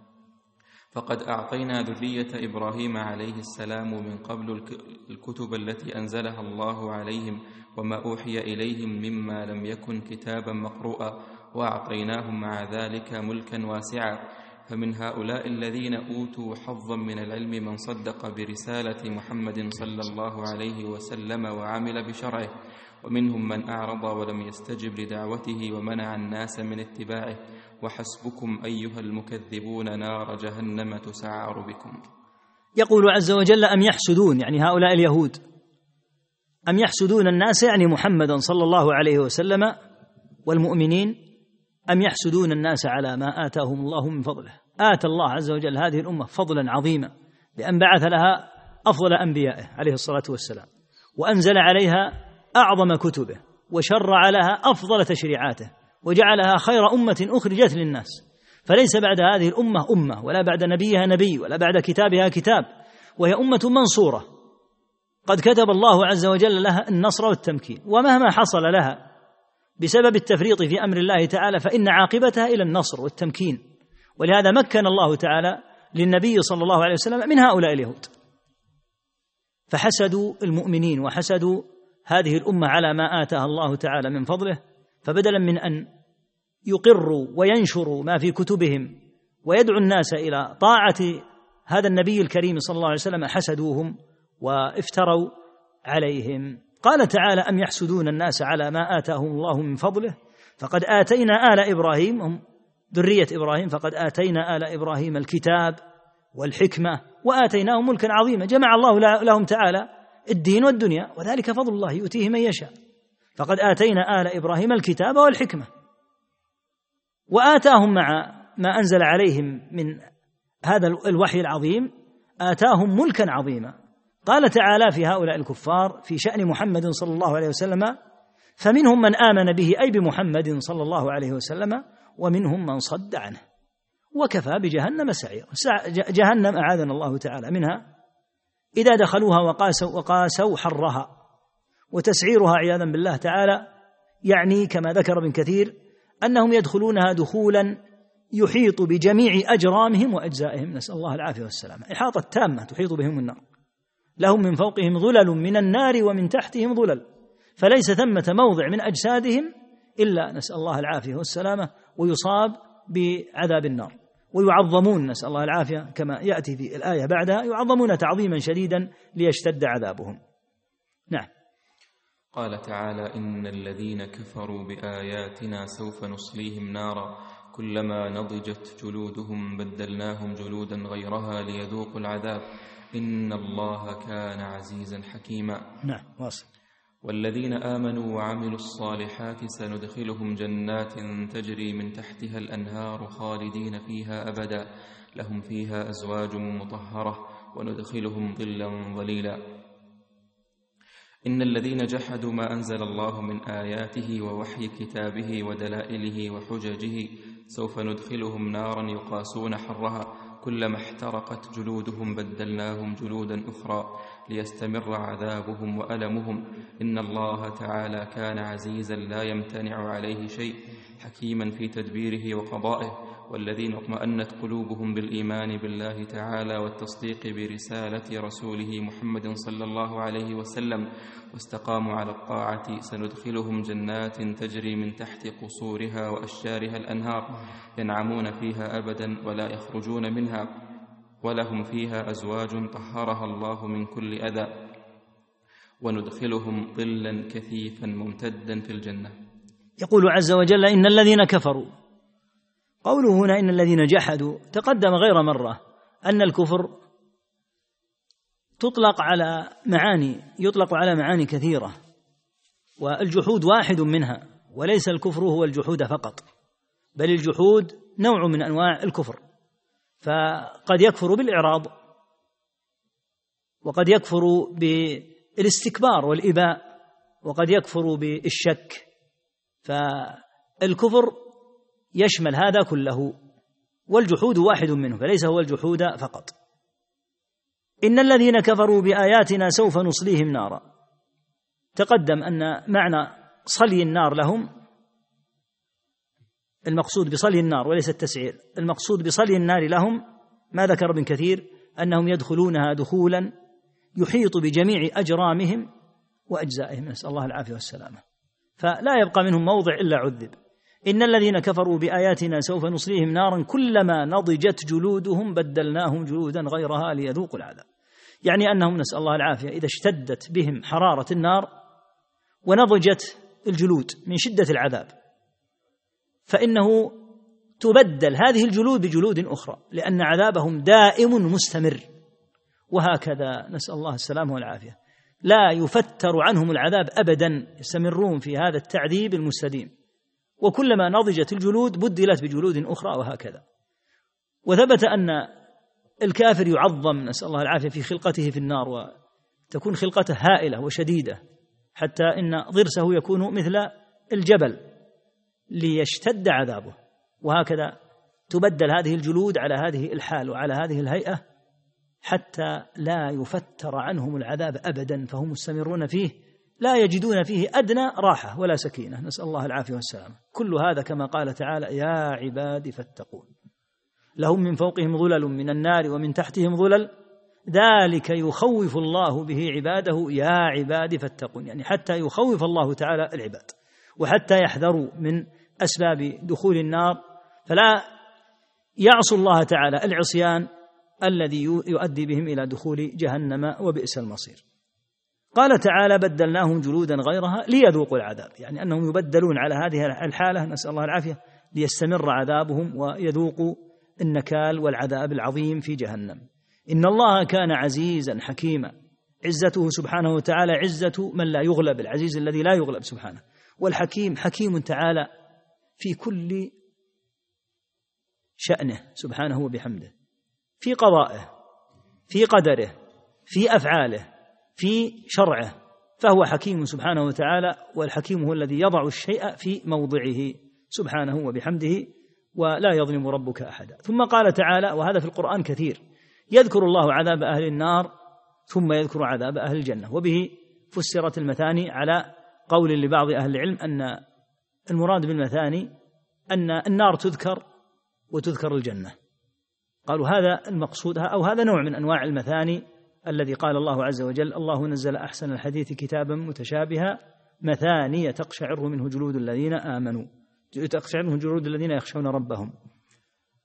فقد أعطينا ذرية إبراهيم عليه السلام من قبل الكتب التي أنزلها الله عليهم وما أوحي إليهم مما لم يكن كتابا مقروءا، وأعطيناهم مع ذلك ملكا واسعا. فمن هؤلاء الذين أوتوا حظا من العلم من صدق برسالة محمد صلى الله عليه وسلم وعمل بشرعه، ومنهم من أعرض ولم يستجب لدعوته ومنع الناس من اتباعه. وحسبكم أيها المكذبون نار جهنم تسعر بكم. يقول عز وجل: أم يحسدون، يعني هؤلاء اليهود، أم يحسدون الناس يعني محمدا صلى الله عليه وسلم والمؤمنين، أم يحسدون الناس على ما آتاهم الله من فضله. آتى الله عز وجل هذه الأمة فضلا عظيما بأن بعث لها أفضل أنبيائه عليه الصلاة والسلام، وأنزل عليها أعظم كتبه، وشرع لها أفضل تشريعاته، وجعلها خير أمة أخرجت للناس. فليس بعد هذه الأمة أمة، ولا بعد نبيها نبي، ولا بعد كتابها كتاب، وهي أمة منصورة قد كتب الله عز وجل لها النصر والتمكين. ومهما حصل لها بسبب التفريط في أمر الله تعالى فإن عاقبتها إلى النصر والتمكين. ولهذا مكن الله تعالى للنبي صلى الله عليه وسلم من هؤلاء اليهود، فحسدوا المؤمنين وحسدوا هذه الأمة على ما آتاها الله تعالى من فضله، فبدلا من أن يقروا وينشروا ما في كتبهم ويدعو الناس إلى طاعة هذا النبي الكريم صلى الله عليه وسلم حسدوهم وافتروا عليهم. قال تعالى: أم يحسدون الناس على ما آتاهم الله من فضله فقد آتينا آل إبراهيم، هم ذرية إبراهيم، فقد آتينا آل إبراهيم الكتاب والحكمة وآتيناهم ملكا عظيما. جمع الله لهم تعالى الدين والدنيا، وذلك فضل الله يؤتيه من يشاء. فقد آتينا آل إبراهيم الكتاب والحكمة، وآتاهم مع ما أنزل عليهم من هذا الوحي العظيم آتاهم ملكا عظيما. قال تعالى في هؤلاء الكفار في شأن محمد صلى الله عليه وسلم: فمنهم من آمن به، أي بمحمد صلى الله عليه وسلم، ومنهم من صد عنه وكفى بجهنم سعيرا. جهنم أعاذنا الله تعالى منها إذا دخلوها وقاسوا, وقاسوا حرها، وتسعيرها عياذا بالله تعالى يعني كما ذكر ابن كثير أنهم يدخلونها دخولا يحيط بجميع أجرامهم وأجزائهم، نسأل الله العافية والسلامة، إحاطة تامة تحيط بهم النار. لهم من فوقهم ظلل من النار ومن تحتهم ظلل، فليس ثمة موضع من أجسادهم إلا نسأل الله العافية والسلامة ويصاب بعذاب النار. ويعظمون، نسأل الله العافية كما يأتي في الآية بعدها، يعظمون تعظيما شديدا ليشتد عذابهم. نعم. قال تعالى: إن الذين كفروا بآياتنا سوف نصليهم نارا كلما نضجت جلودهم بدلناهم جلودا غيرها ليذوقوا العذاب إن الله كان عزيزا حكيما. نعم. واصل. والذين آمنوا وعملوا الصالحات سندخلهم جنات تجري من تحتها الأنهار خالدين فيها أبدا لهم فيها أزواج مطهرة وندخلهم ظلا ظليلا. إن الذين جحدوا ما أنزل الله من آياته ووحي كتابه ودلائله وحججه سوف ندخلهم نارا يقاسون حرها كلما احترقت جلودهم بدلناهم جلودا أخرى ليستمر عذابهم وألمهم إن الله تعالى كان عزيزا لا يمتنع عليه شيء حكيما في تدبيره وقضائه. والذين اطمأنت قلوبهم بالإيمان بالله تعالى والتصديق برسالة رسوله محمد صلى الله عليه وسلم واستقاموا على الطاعة سندخلهم جنات تجري من تحت قصورها وأشجارها الأنهار ينعمون فيها أبدا ولا يخرجون منها ولهم فيها أزواج طهرها الله من كل أذى وندخلهم ظلا كثيفا ممتدا في الجنة. يقول عز وجل: إن الذين كفروا. قوله هنا إن الذين جحدوا تقدم غير مرة أن الكفر تطلق على معاني يطلق على معاني كثيرة، والجحود واحد منها، وليس الكفر هو الجحود فقط، بل الجحود نوع من أنواع الكفر، فقد يكفر بالإعراض، وقد يكفر بالاستكبار والإباء، وقد يكفر بالشك، فالكفر يشمل هذا كله، والجحود واحد منه، فليس هو الجحود فقط. إن الذين كفروا بآياتنا سوف نصليهم نارا. تقدم أن معنى صلي النار لهم المقصود بصلي النار وليس التسعير، المقصود بصلي النار لهم ما ذكر ابن كثير أنهم يدخلونها دخولا يحيط بجميع أجرامهم وأجزائهم، نسأل الله العافية والسلامة، فلا يبقى منهم موضع إلا عذب. إن الذين كفروا بآياتنا سوف نصليهم نارا كلما نضجت جلودهم بدلناهم جلودا غيرها ليذوقوا العذاب، يعني أنهم نسأل الله العافية إذا اشتدت بهم حرارة النار ونضجت الجلود من شدة العذاب فإنه تبدل هذه الجلود بجلود أخرى، لأن عذابهم دائم مستمر، وهكذا نسأل الله السلامة والعافية، لا يفتر عنهم العذاب أبدا، يستمرون في هذا التعذيب المستديم، وكلما نضجت الجلود بدلت بجلود أخرى وهكذا. وثبت أن الكافر يعظم نسأل الله العافية في خلقته في النار، وتكون خلقته هائلة وشديدة حتى إن ضرسه يكون مثل الجبل ليشتد عذابه، وهكذا تبدل هذه الجلود على هذه الحال وعلى هذه الهيئة حتى لا يفتر عنهم العذاب أبدا، فهم مستمرون فيه لا يجدون فيه أدنى راحة ولا سكينة، نسأل الله العافية والسلامة. كل هذا كما قال تعالى: يا عباد فاتقون لهم من فوقهم ظلل من النار ومن تحتهم ظلل ذلك يخوف الله به عباده يا عباد فاتقون، يعني حتى يخوف الله تعالى العباد وحتى يحذروا من أسباب دخول النار، فلا يعصوا الله تعالى العصيان الذي يؤدي بهم إلى دخول جهنم وبئس المصير. قال تعالى: بدلناهم جلودا غيرها ليذوقوا العذاب، يعني أنهم يبدلون على هذه الحالة نسأل الله العافية ليستمر عذابهم ويذوقوا النكال والعذاب العظيم في جهنم. إن الله كان عزيزا حكيما، عزته سبحانه وتعالى عزة من لا يغلب، العزيز الذي لا يغلب سبحانه، والحكيم حكيم تعالى في كل شأنه سبحانه وبحمده، في قضائه، في قدره، في أفعاله، في شرعه، فهو حكيم سبحانه وتعالى، والحكيم هو الذي يضع الشيء في موضعه سبحانه وبحمده، ولا يظلم ربك أحدا. ثم قال تعالى، وهذا في القرآن كثير، يذكر الله عذاب أهل النار ثم يذكر عذاب أهل الجنة، وبه فسرت المثاني على قول لبعض أهل العلم أن المراد بالمثاني أن النار تذكر وتذكر الجنة، قالوا هذا المقصود أو هذا نوع من أنواع المثاني الذي قال الله عز وجل: الله نزل أحسن الحديث كتابا متشابها مثانية تقشعر منه جلود الذين آمنوا، تقشعر منه جلود الذين يخشون ربهم.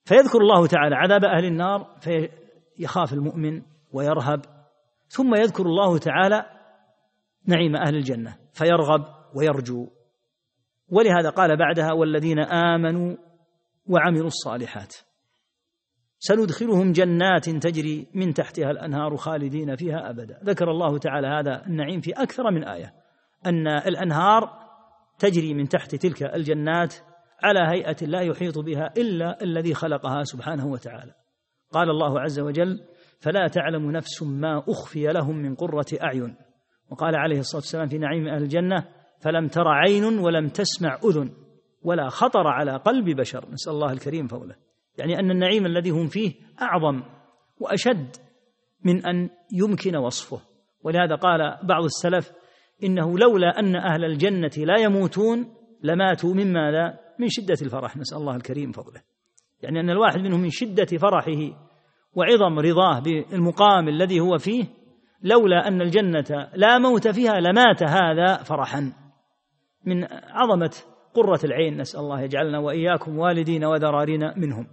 فيذكر الله تعالى عذاب أهل النار فيخاف المؤمن ويرهب، ثم يذكر الله تعالى نعيم أهل الجنة فيرغب ويرجو. ولهذا قال بعدها: والذين آمنوا وعملوا الصالحات سندخلهم جنات تجري من تحتها الأنهار خالدين فيها أبدا. ذكر الله تعالى هذا النعيم في أكثر من آية، أن الأنهار تجري من تحت تلك الجنات على هيئة لا يحيط بها إلا الذي خلقها سبحانه وتعالى. قال الله عز وجل: فلا تعلم نفس ما أخفي لهم من قرة أعين. وقال عليه الصلاة والسلام في نعيم أهل الجنة: فلم تر عين ولم تسمع أذن ولا خطر على قلب بشر. نسأل الله الكريم فضله. يعني أن النعيم الذي هم فيه أعظم وأشد من أن يمكن وصفه. ولهذا قال بعض السلف: إنه لولا أن أهل الجنة لا يموتون لماتوا من ماذا؟ من شدة الفرح. نسأل الله الكريم فضله. يعني أن الواحد منهم من شدة فرحه وعظم رضاه بالمقام الذي هو فيه، لولا أن الجنة لا موت فيها لمات هذا فرحا من عظمة قرة العين. نسأل الله يجعلنا وإياكم والدين وذرارين منهم.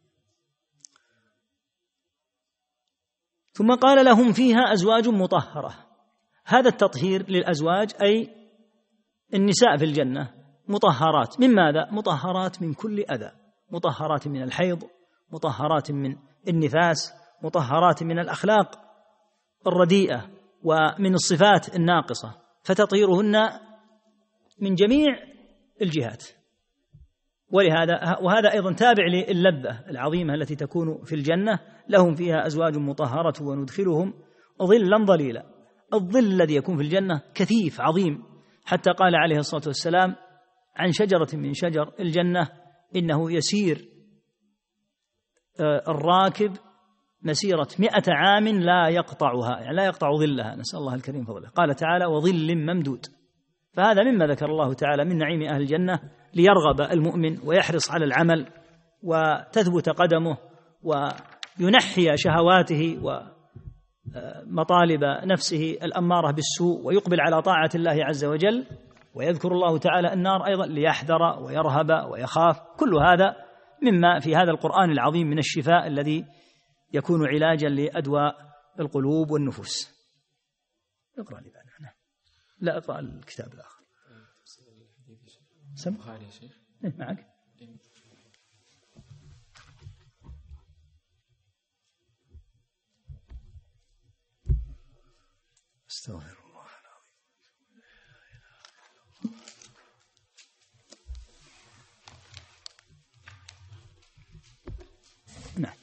ثم قال: لهم فيها أزواج مطهرة. هذا التطهير للأزواج أي النساء في الجنة مطهرات من ماذا؟ مطهرات من كل أذى، مطهرات من الحيض، مطهرات من النفاس، مطهرات من الأخلاق الرديئة ومن الصفات الناقصة، فتطهيرهن من جميع الجهات. ولهذا وهذا أيضا تابع للذة العظيمة التي تكون في الجنة: لهم فيها أزواج مطهرة وندخلهم ظلا ظليلا. الظل الذي يكون في الجنة كثيف عظيم، حتى قال عليه الصلاة والسلام عن شجرة من شجر الجنة: إنه يسير الراكب مسيرة مئة عام لا يقطعها، يعني لا يقطع ظلها. نسأل الله الكريم فضله. قال تعالى: وظل ممدود. فهذا مما ذكر الله تعالى من نعيم أهل الجنة ليرغب المؤمن ويحرص على العمل وتثبت قدمه وينحي شهواته ومطالب نفسه الأمارة بالسوء ويقبل على طاعة الله عز وجل. ويذكر الله تعالى النار أيضا ليحذر ويرهب ويخاف. كل هذا مما في هذا القرآن العظيم من الشفاء الذي يكون علاجا لأدواء القلوب والنفوس. اقرأ لي بعد. لا اقرأ الكتاب الآخر. سم بخاري يا شيخ. إيه معك. استغفر الله العظيم. نعم.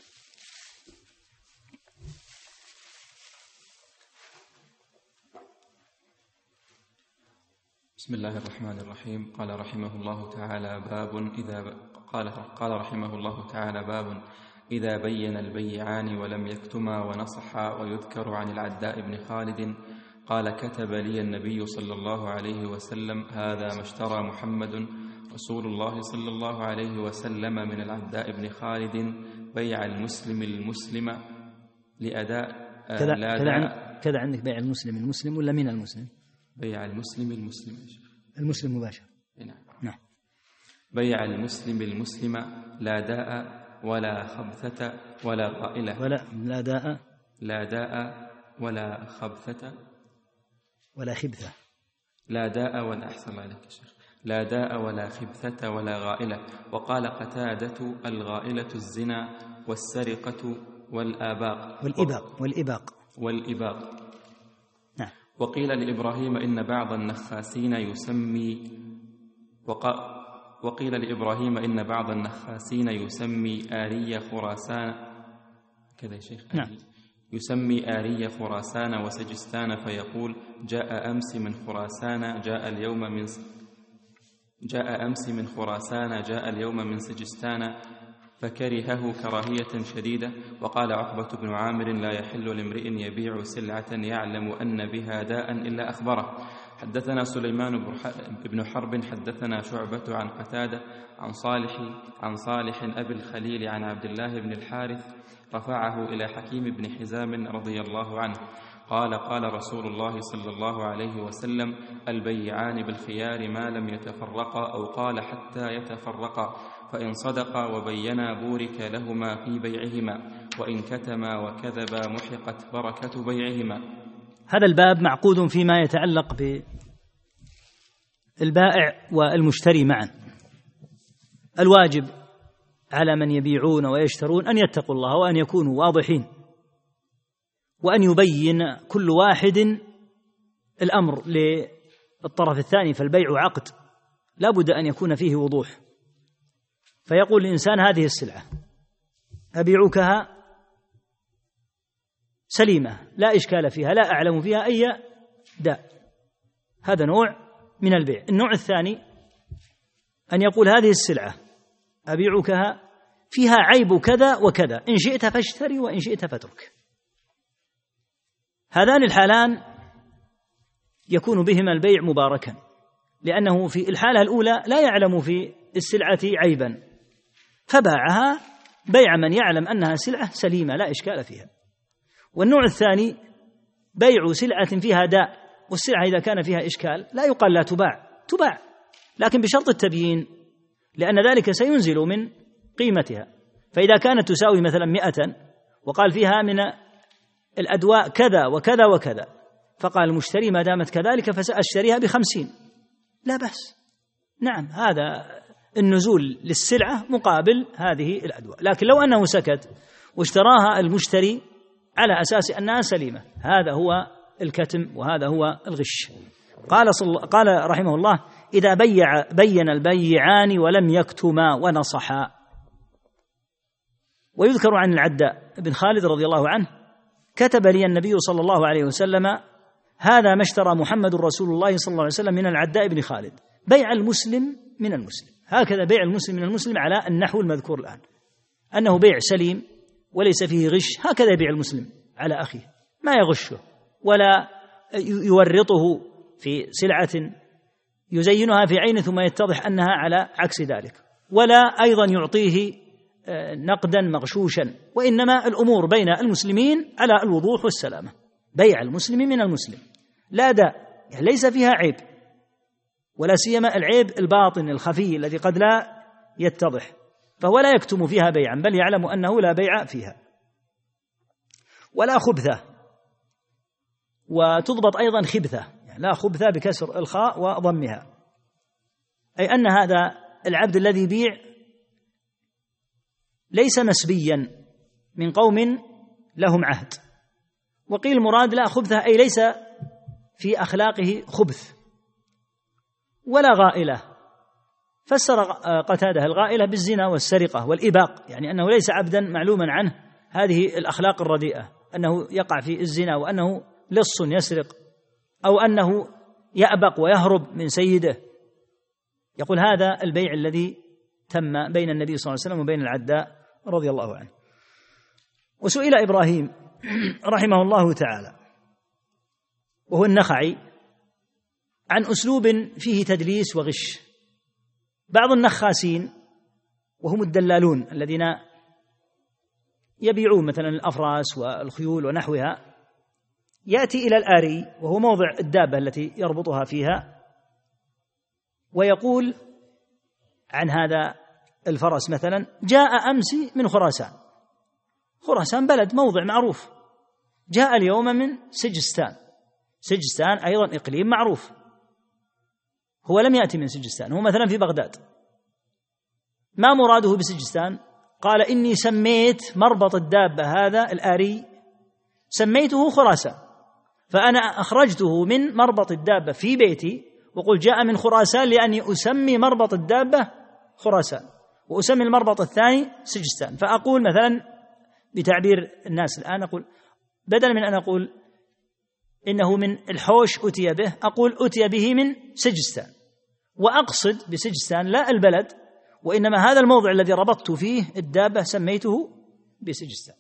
بسم الله الرحمن الرحيم. قال رحمه الله تعالى: باب إذا قال قال رحمه الله تعالى: باب إذا بين البيعان ولم يكتما ونصحا. ويذكر عن العداء بن خالد قال: كتب لي النبي صلى الله عليه وسلم: هذا ما اشترى محمد رسول الله صلى الله عليه وسلم من العداء بن خالد بيع المسلم المسلم لأداء كذا كذا, كذا عندك بيع المسلم المسلم ولا من المسلم؟ بيع المسلم المسلم المسلم مباشر. نعم. نعم. بيع المسلم المسلم لا داء ولا خبثة ولا غائلة. ولا لا داء لا داء ولا خبثة ولا خبثة. لا داء ولا أحسن الله عليك يا شيخ. لا داء ولا خبثة ولا غائلة. وقال قتادة: الغائلة الزنا والسرقة والآباق والإباق والإباق والإباق. نعم. وقيل لإبراهيم إن بعض النخاسين يسمي وق... وقيل لإبراهيم إن بعض النخاسين يسمي آري خراسان كذا يا شيخ. نعم. يسمي آري خراسان وسجستان فيقول: جاء أمس من خراسان جاء اليوم من جاء أمس من خراسان جاء اليوم من سجستان، فكرهه كراهية شديدة. وقال عقبة بن عامر: لا يحل لامرئ يبيع سلعة يعلم أن بها داء إلا أخبره. حدثنا سليمان بن حرب حدثنا شعبة عن قتادة عن صالح عن صالح أبي الخليل عن عبد الله بن الحارث رفعه إلى حكيم بن حزام رضي الله عنه قال: قال رسول الله صلى الله عليه وسلم: البيعان بالخيار ما لم يتفرقا، أو قال: حتى يتفرقا. فإن صدقا وبينا بورك لهما في بيعهما، وإن كتما وكذبا محقت بركة بيعهما. هذا الباب معقود فيما يتعلق بالبائع والمشتري معا. الواجب على من يبيعون ويشترون أن يتقوا الله وأن يكونوا واضحين، وأن يبين كل واحد الأمر للطرف الثاني، فالبيع عقد لا بد أن يكون فيه وضوح. فيقول الإنسان هذه السلعة أبيعكها سليمة لا إشكال فيها، لا أعلم فيها أي داء، هذا نوع من البيع. النوع الثاني أن يقول هذه السلعة أبيعكها فيها عيب كذا وكذا، إن شئت فاشتري وإن شئت فاترك. هذان الحالان يكون بهما البيع مباركا، لأنه في الحالة الأولى لا يعلم في السلعة عيبا فباعها بيع من يعلم أنها سلعة سليمة لا إشكال فيها. والنوع الثاني بيع سلعة فيها داء، والسلعة إذا كان فيها إشكال لا يقال لا تباع، تباع لكن بشرط التبيين، لأن ذلك سينزل من قيمتها. فإذا كانت تساوي مثلا مئة وقال فيها من الأدواء كذا وكذا وكذا، فقال المشتري ما دامت كذلك فسأشتريها بخمسين، لا بأس، نعم هذا النزول للسلعة مقابل هذه الأدواء. لكن لو أنه سكت واشتراها المشتري على أساس أنها سليمة، هذا هو الكتم وهذا هو الغش. قال, قال رحمه الله إذا بيع بين البيعان ولم يكتما ونصحا. ويذكر عن العداء بن خالد رضي الله عنه كتب لي النبي صلى الله عليه وسلم هذا ما اشترى محمد رسول الله صلى الله عليه وسلم من العداء بن خالد، بيع المسلم من المسلم. هكذا بيع المسلم من المسلم على النحو المذكور الآن، أنه بيع سليم وليس فيه غش، هكذا يبيع المسلم على أخيه، ما يغشه ولا يورطه في سلعة يزينها في عينه ثم يتضح أنها على عكس ذلك، ولا أيضا يعطيه نقدا مغشوشا، وإنما الأمور بين المسلمين على الوضوح والسلامة. بيع المسلم من المسلم لا داء، يعني ليس فيها عيب، ولا سيما العيب الباطن الخفي الذي قد لا يتضح، فهو لا يكتم فيها بيعا بل يعلم أنه لا بيع فيها. ولا خبثة، وتضبط أيضا خبثة، يعني لا خبثة بكسر الخاء وضمها، أي أن هذا العبد الذي يبيع ليس مسبيا من قوم لهم عهد. وقيل المراد لا خبثة أي ليس في أخلاقه خبث، ولا غائلة، فسر قتادة الغائلة بالزنا والسرقة والإباق، يعني أنه ليس عبدا معلوما عنه هذه الأخلاق الرديئة، أنه يقع في الزنا وأنه لص يسرق أو أنه يأبق ويهرب من سيده. يقول هذا البيع الذي تم بين النبي صلى الله عليه وسلم وبين العداء رضي الله عنه. وسئل إبراهيم رحمه الله تعالى وهو النخعي عن أسلوب فيه تدليس وغش. بعض النخاسين وهم الدلالون الذين يبيعون مثلا الأفراس والخيول ونحوها، يأتي إلى الآري وهو موضع الدابة التي يربطها فيها، ويقول عن هذا الفرس مثلا جاء أمس من خراسان. خراسان بلد موضع معروف، جاء اليوم من سجستان. سجستان أيضا إقليم معروف، هو لم يأتي من سجستان، هو مثلا في بغداد. ما مراده بسجستان؟ قال إني سميت مربط الدابة هذا الآري سميته خراسان، فأنا أخرجته من مربط الدابة في بيتي وقل جاء من خراسان لأني أسمي مربط الدابة خراسان وأسمي المربط الثاني سجستان. فأقول مثلا بتعبير الناس الآن، أقول بدل من أن أقول إنه من الحوش أتي به، أقول أتي به من سجستان، وأقصد بسجستان لا البلد، وإنما هذا الموضع الذي ربطت فيه الدابة سميته بسجستان.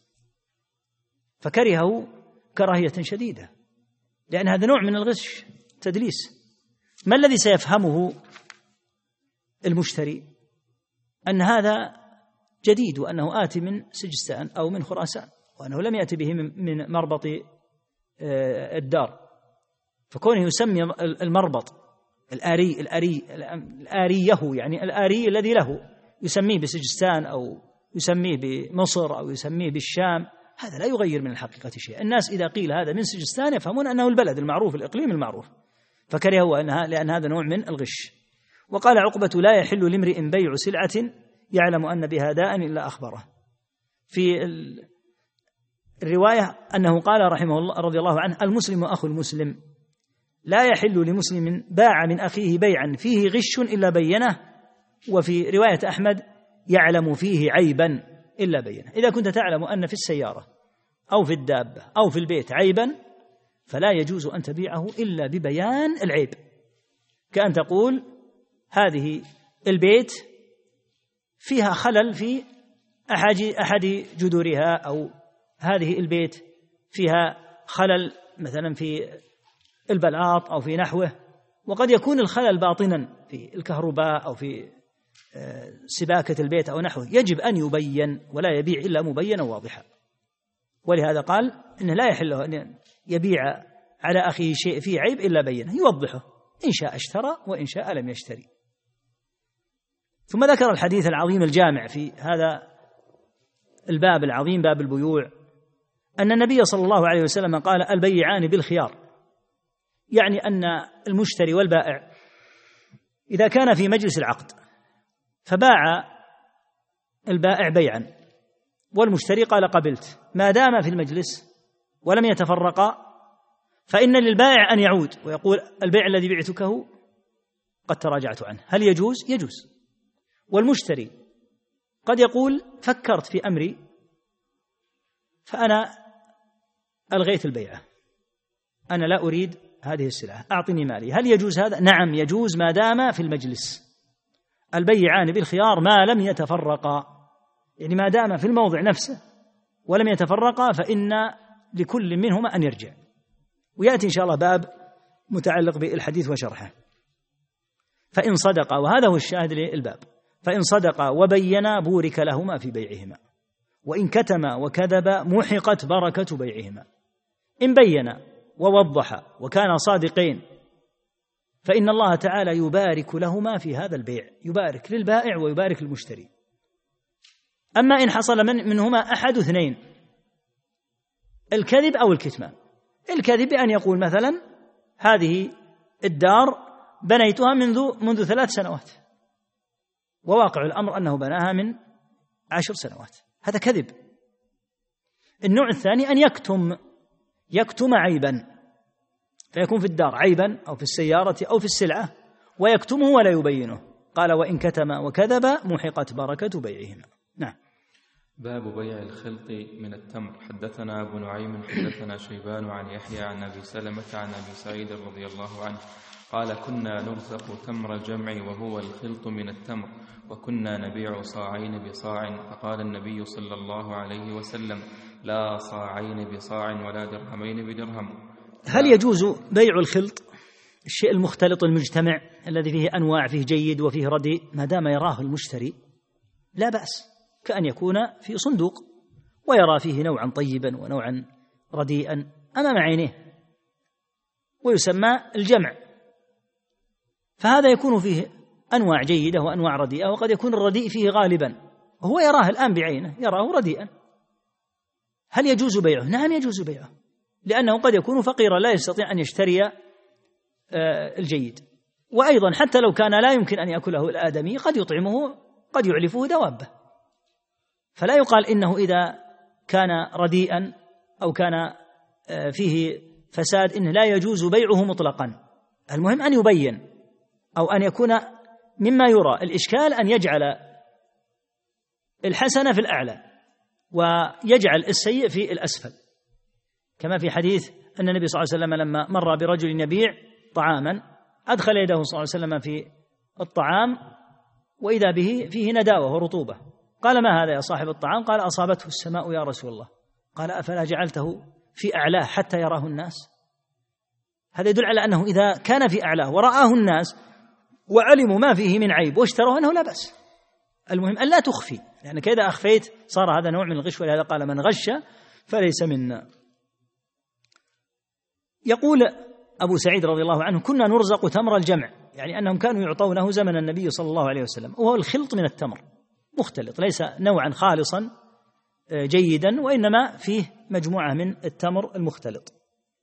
فكرهه كراهية شديدة، لأن هذا نوع من الغش تدليس. ما الذي سيفهمه المشتري؟ أن هذا جديد، وأنه آتي من سجستان أو من خراسان، وأنه لم يأتي به من مربط الدار. فكونه يسمي المربط الآري الآري الآريه، يعني الآري الذي له يسميه بسجستان أو يسميه بمصر أو يسميه بالشام، هذا لا يغير من الحقيقة شيء. الناس إذا قيل هذا من سجستان يفهمون أنه البلد المعروف، الإقليم المعروف، فكرهوا أنها لأن هذا نوع من الغش. وقال عقبة: لا يحل لامرئ بيع سلعة يعلم أن بها داء إلا أخبره. في الرواية أنه قال رحمه الله رضي الله عنه: المسلم أخو المسلم، لا يحل لمسلم باع من أخيه بيعا فيه غش إلا بينه. وفي رواية أحمد: يعلم فيه عيبا إلا بينه. إذا كنت تعلم أن في السيارة أو في الدابة أو في البيت عيبا فلا يجوز أن تبيعه إلا ببيان العيب، كأن تقول: هذه البيت فيها خلل في أحد جذورها، أو هذه البيت فيها خلل مثلا في البلاط أو في نحوه، وقد يكون الخلل باطنا في الكهرباء أو في سباكة البيت أو نحوه، يجب أن يبين ولا يبيع إلا مبينا واضحا. ولهذا قال إنه لا يحل له أن يبيع على أخيه شيء فيه عيب إلا بينه، يوضحه، إن شاء اشترى وإن شاء لم يشتري. ثم ذكر الحديث العظيم الجامع في هذا الباب العظيم، باب البيوع، أن النبي صلى الله عليه وسلم قال: البيعان بالخيار، يعني أن المشتري والبائع إذا كان في مجلس العقد فباع البائع بيعا والمشتري قال قبلت، ما دام في المجلس ولم يتفرقا فإن للبائع أن يعود ويقول: البيع الذي بعتكه قد تراجعت عنه، هل يجوز؟ يجوز. والمشتري قد يقول: فكرت في أمري فأنا ألغيت البيعة، أنا لا أريد هذه السلعة، أعطني مالي، هل يجوز هذا؟ نعم يجوز، ما دام في المجلس. البيعان بالخيار ما لم يتفرقا، يعني ما دام في الموضع نفسه ولم يتفرقا فإن لكل منهما أن يرجع. ويأتي إن شاء الله باب متعلق بالحديث وشرحه. فإن صدقا، وهذا هو الشاهد للباب، فإن صدقا وبينا بورك لهما في بيعهما، وإن كتما وكذبا محقت بركة بيعهما. إن بينا ووضحا وكانا صادقين فإن الله تعالى يبارك لهما في هذا البيع، يبارك للبائع ويبارك للمشتري. أما إن حصل من منهما أحد اثنين، الكذب أو الكتمان. الكذب بأن يقول مثلا: هذه الدار بنيتها منذ منذ ثلاث سنوات، وواقع الأمر أنه بناها من عشر سنوات، هذا كذب. النوع الثاني أن يكتم يكتم عيبا، فيكون في الدار عيبا أو في السيارة أو في السلعة ويكتمه ولا يبينه. قال: وإن كتم وكذب محقت بركة بيعهما. نعم. باب بيع الخلط من التمر. حدثنا أبو نعيم حدثنا شيبان عن يحيى عن أبي سلمة عن أبي سعيد رضي الله عنه قال: كنا نرزق تمر الجمع وهو الخلط من التمر، وكنا نبيع صاعين بصاع، فقال النبي صلى الله عليه وسلم: لا صاعين بصاع ولا درهمين بدرهم. هل يجوز بيع الخلط، الشيء المختلط المجتمع الذي فيه أنواع، فيه جيد وفيه رديء، ما دام يراه المشتري لا بأس، كأن يكون في صندوق ويرى فيه نوعا طيبا ونوعا رديئا أمام عينيه، ويسمى الجمع، فهذا يكون فيه أنواع جيدة وأنواع رديئة، وقد يكون الرديء فيه غالبا وهو يراه الآن بعينه، يراه رديئا، هل يجوز بيعه؟ نعم يجوز بيعه، لأنه قد يكون فقيرا لا يستطيع أن يشتري الجيد. وأيضا حتى لو كان لا يمكن أن يأكله الآدمي قد يطعمه، قد يعلفه دوابه، فلا يقال إنه إذا كان رديئا أو كان فيه فساد إنه لا يجوز بيعه مطلقا. المهم أن يبين أو أن يكون مما يرى. الإشكال أن يجعل الحسن في الأعلى ويجعل السيء في الأسفل، كما في حديث أن النبي صلى الله عليه وسلم لما مر برجل يبيع طعاما أدخل يده صلى الله عليه وسلم في الطعام وإذا به فيه نداوة ورطوبة، قال: ما هذا يا صاحب الطعام؟ قال: أصابته السماء يا رسول الله. قال: أفلا جعلته في أعلاه حتى يراه الناس؟ هذا يدل على أنه إذا كان في أعلاه ورآه الناس وعلموا ما فيه من عيب واشتروه أنه لا بأس. المهم أن لا تخفي، لأنك يعني كذا أخفيت صار هذا نوع من الغش، ولهذا قال: من غش فليس منا. يقول أبو سعيد رضي الله عنه: كنا نرزق تمر الجمع، يعني أنهم كانوا يعطونه زمن النبي صلى الله عليه وسلم، وهو الخلط من التمر، مختلط، ليس نوعا خالصا جيدا، وإنما فيه مجموعة من التمر المختلط.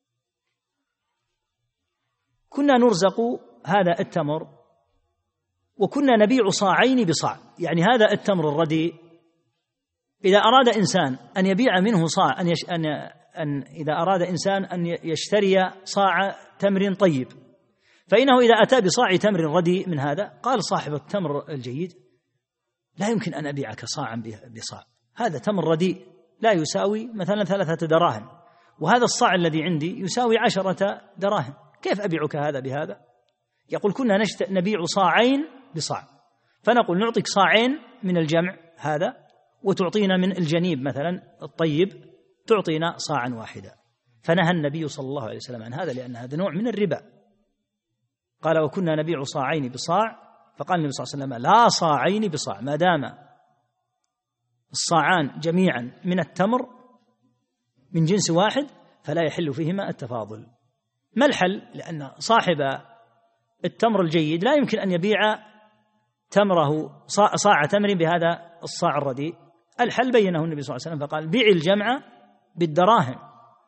كنا نرزق هذا التمر وكنا نبيع صاعين بصاع، يعني هذا التمر الرديء إذا أراد إنسان أن يبيع منه صاع أن, يش أن, أن إذا أراد إنسان أن يشتري صاع تمر طيب، فإنه إذا أتى بصاع تمر رديء من هذا قال صاحب التمر الجيد لا يمكن أن أبيعك صاعا بصاع، هذا تمر رديء لا يساوي مثلا ثلاثة دراهم، وهذا الصاع الذي عندي يساوي عشرة دراهم، كيف أبيعك هذا بهذا؟ يقول كنا نبيع صاعين بصاع، فنقول نعطيك صاعين من الجمع هذا وتعطينا من الجنيب مثلا الطيب تعطينا صاعا واحدا. فنهى النبي صلى الله عليه وسلم عن هذا لأن هذا نوع من الربا. قال وكنا نبيع صاعين بصاع، فقال النبي صلى الله عليه وسلم لا صاعين بصاع، ما دام الصاعان جميعا من التمر من جنس واحد فلا يحل فيهما التفاضل. ما الحل؟ لأن صاحب التمر الجيد لا يمكن أن يبيع تمره صاع تمر بهذا الصاع الرديء. الحل بينه النبي صلى الله عليه وسلم فقال بيع الجمع بالدراهم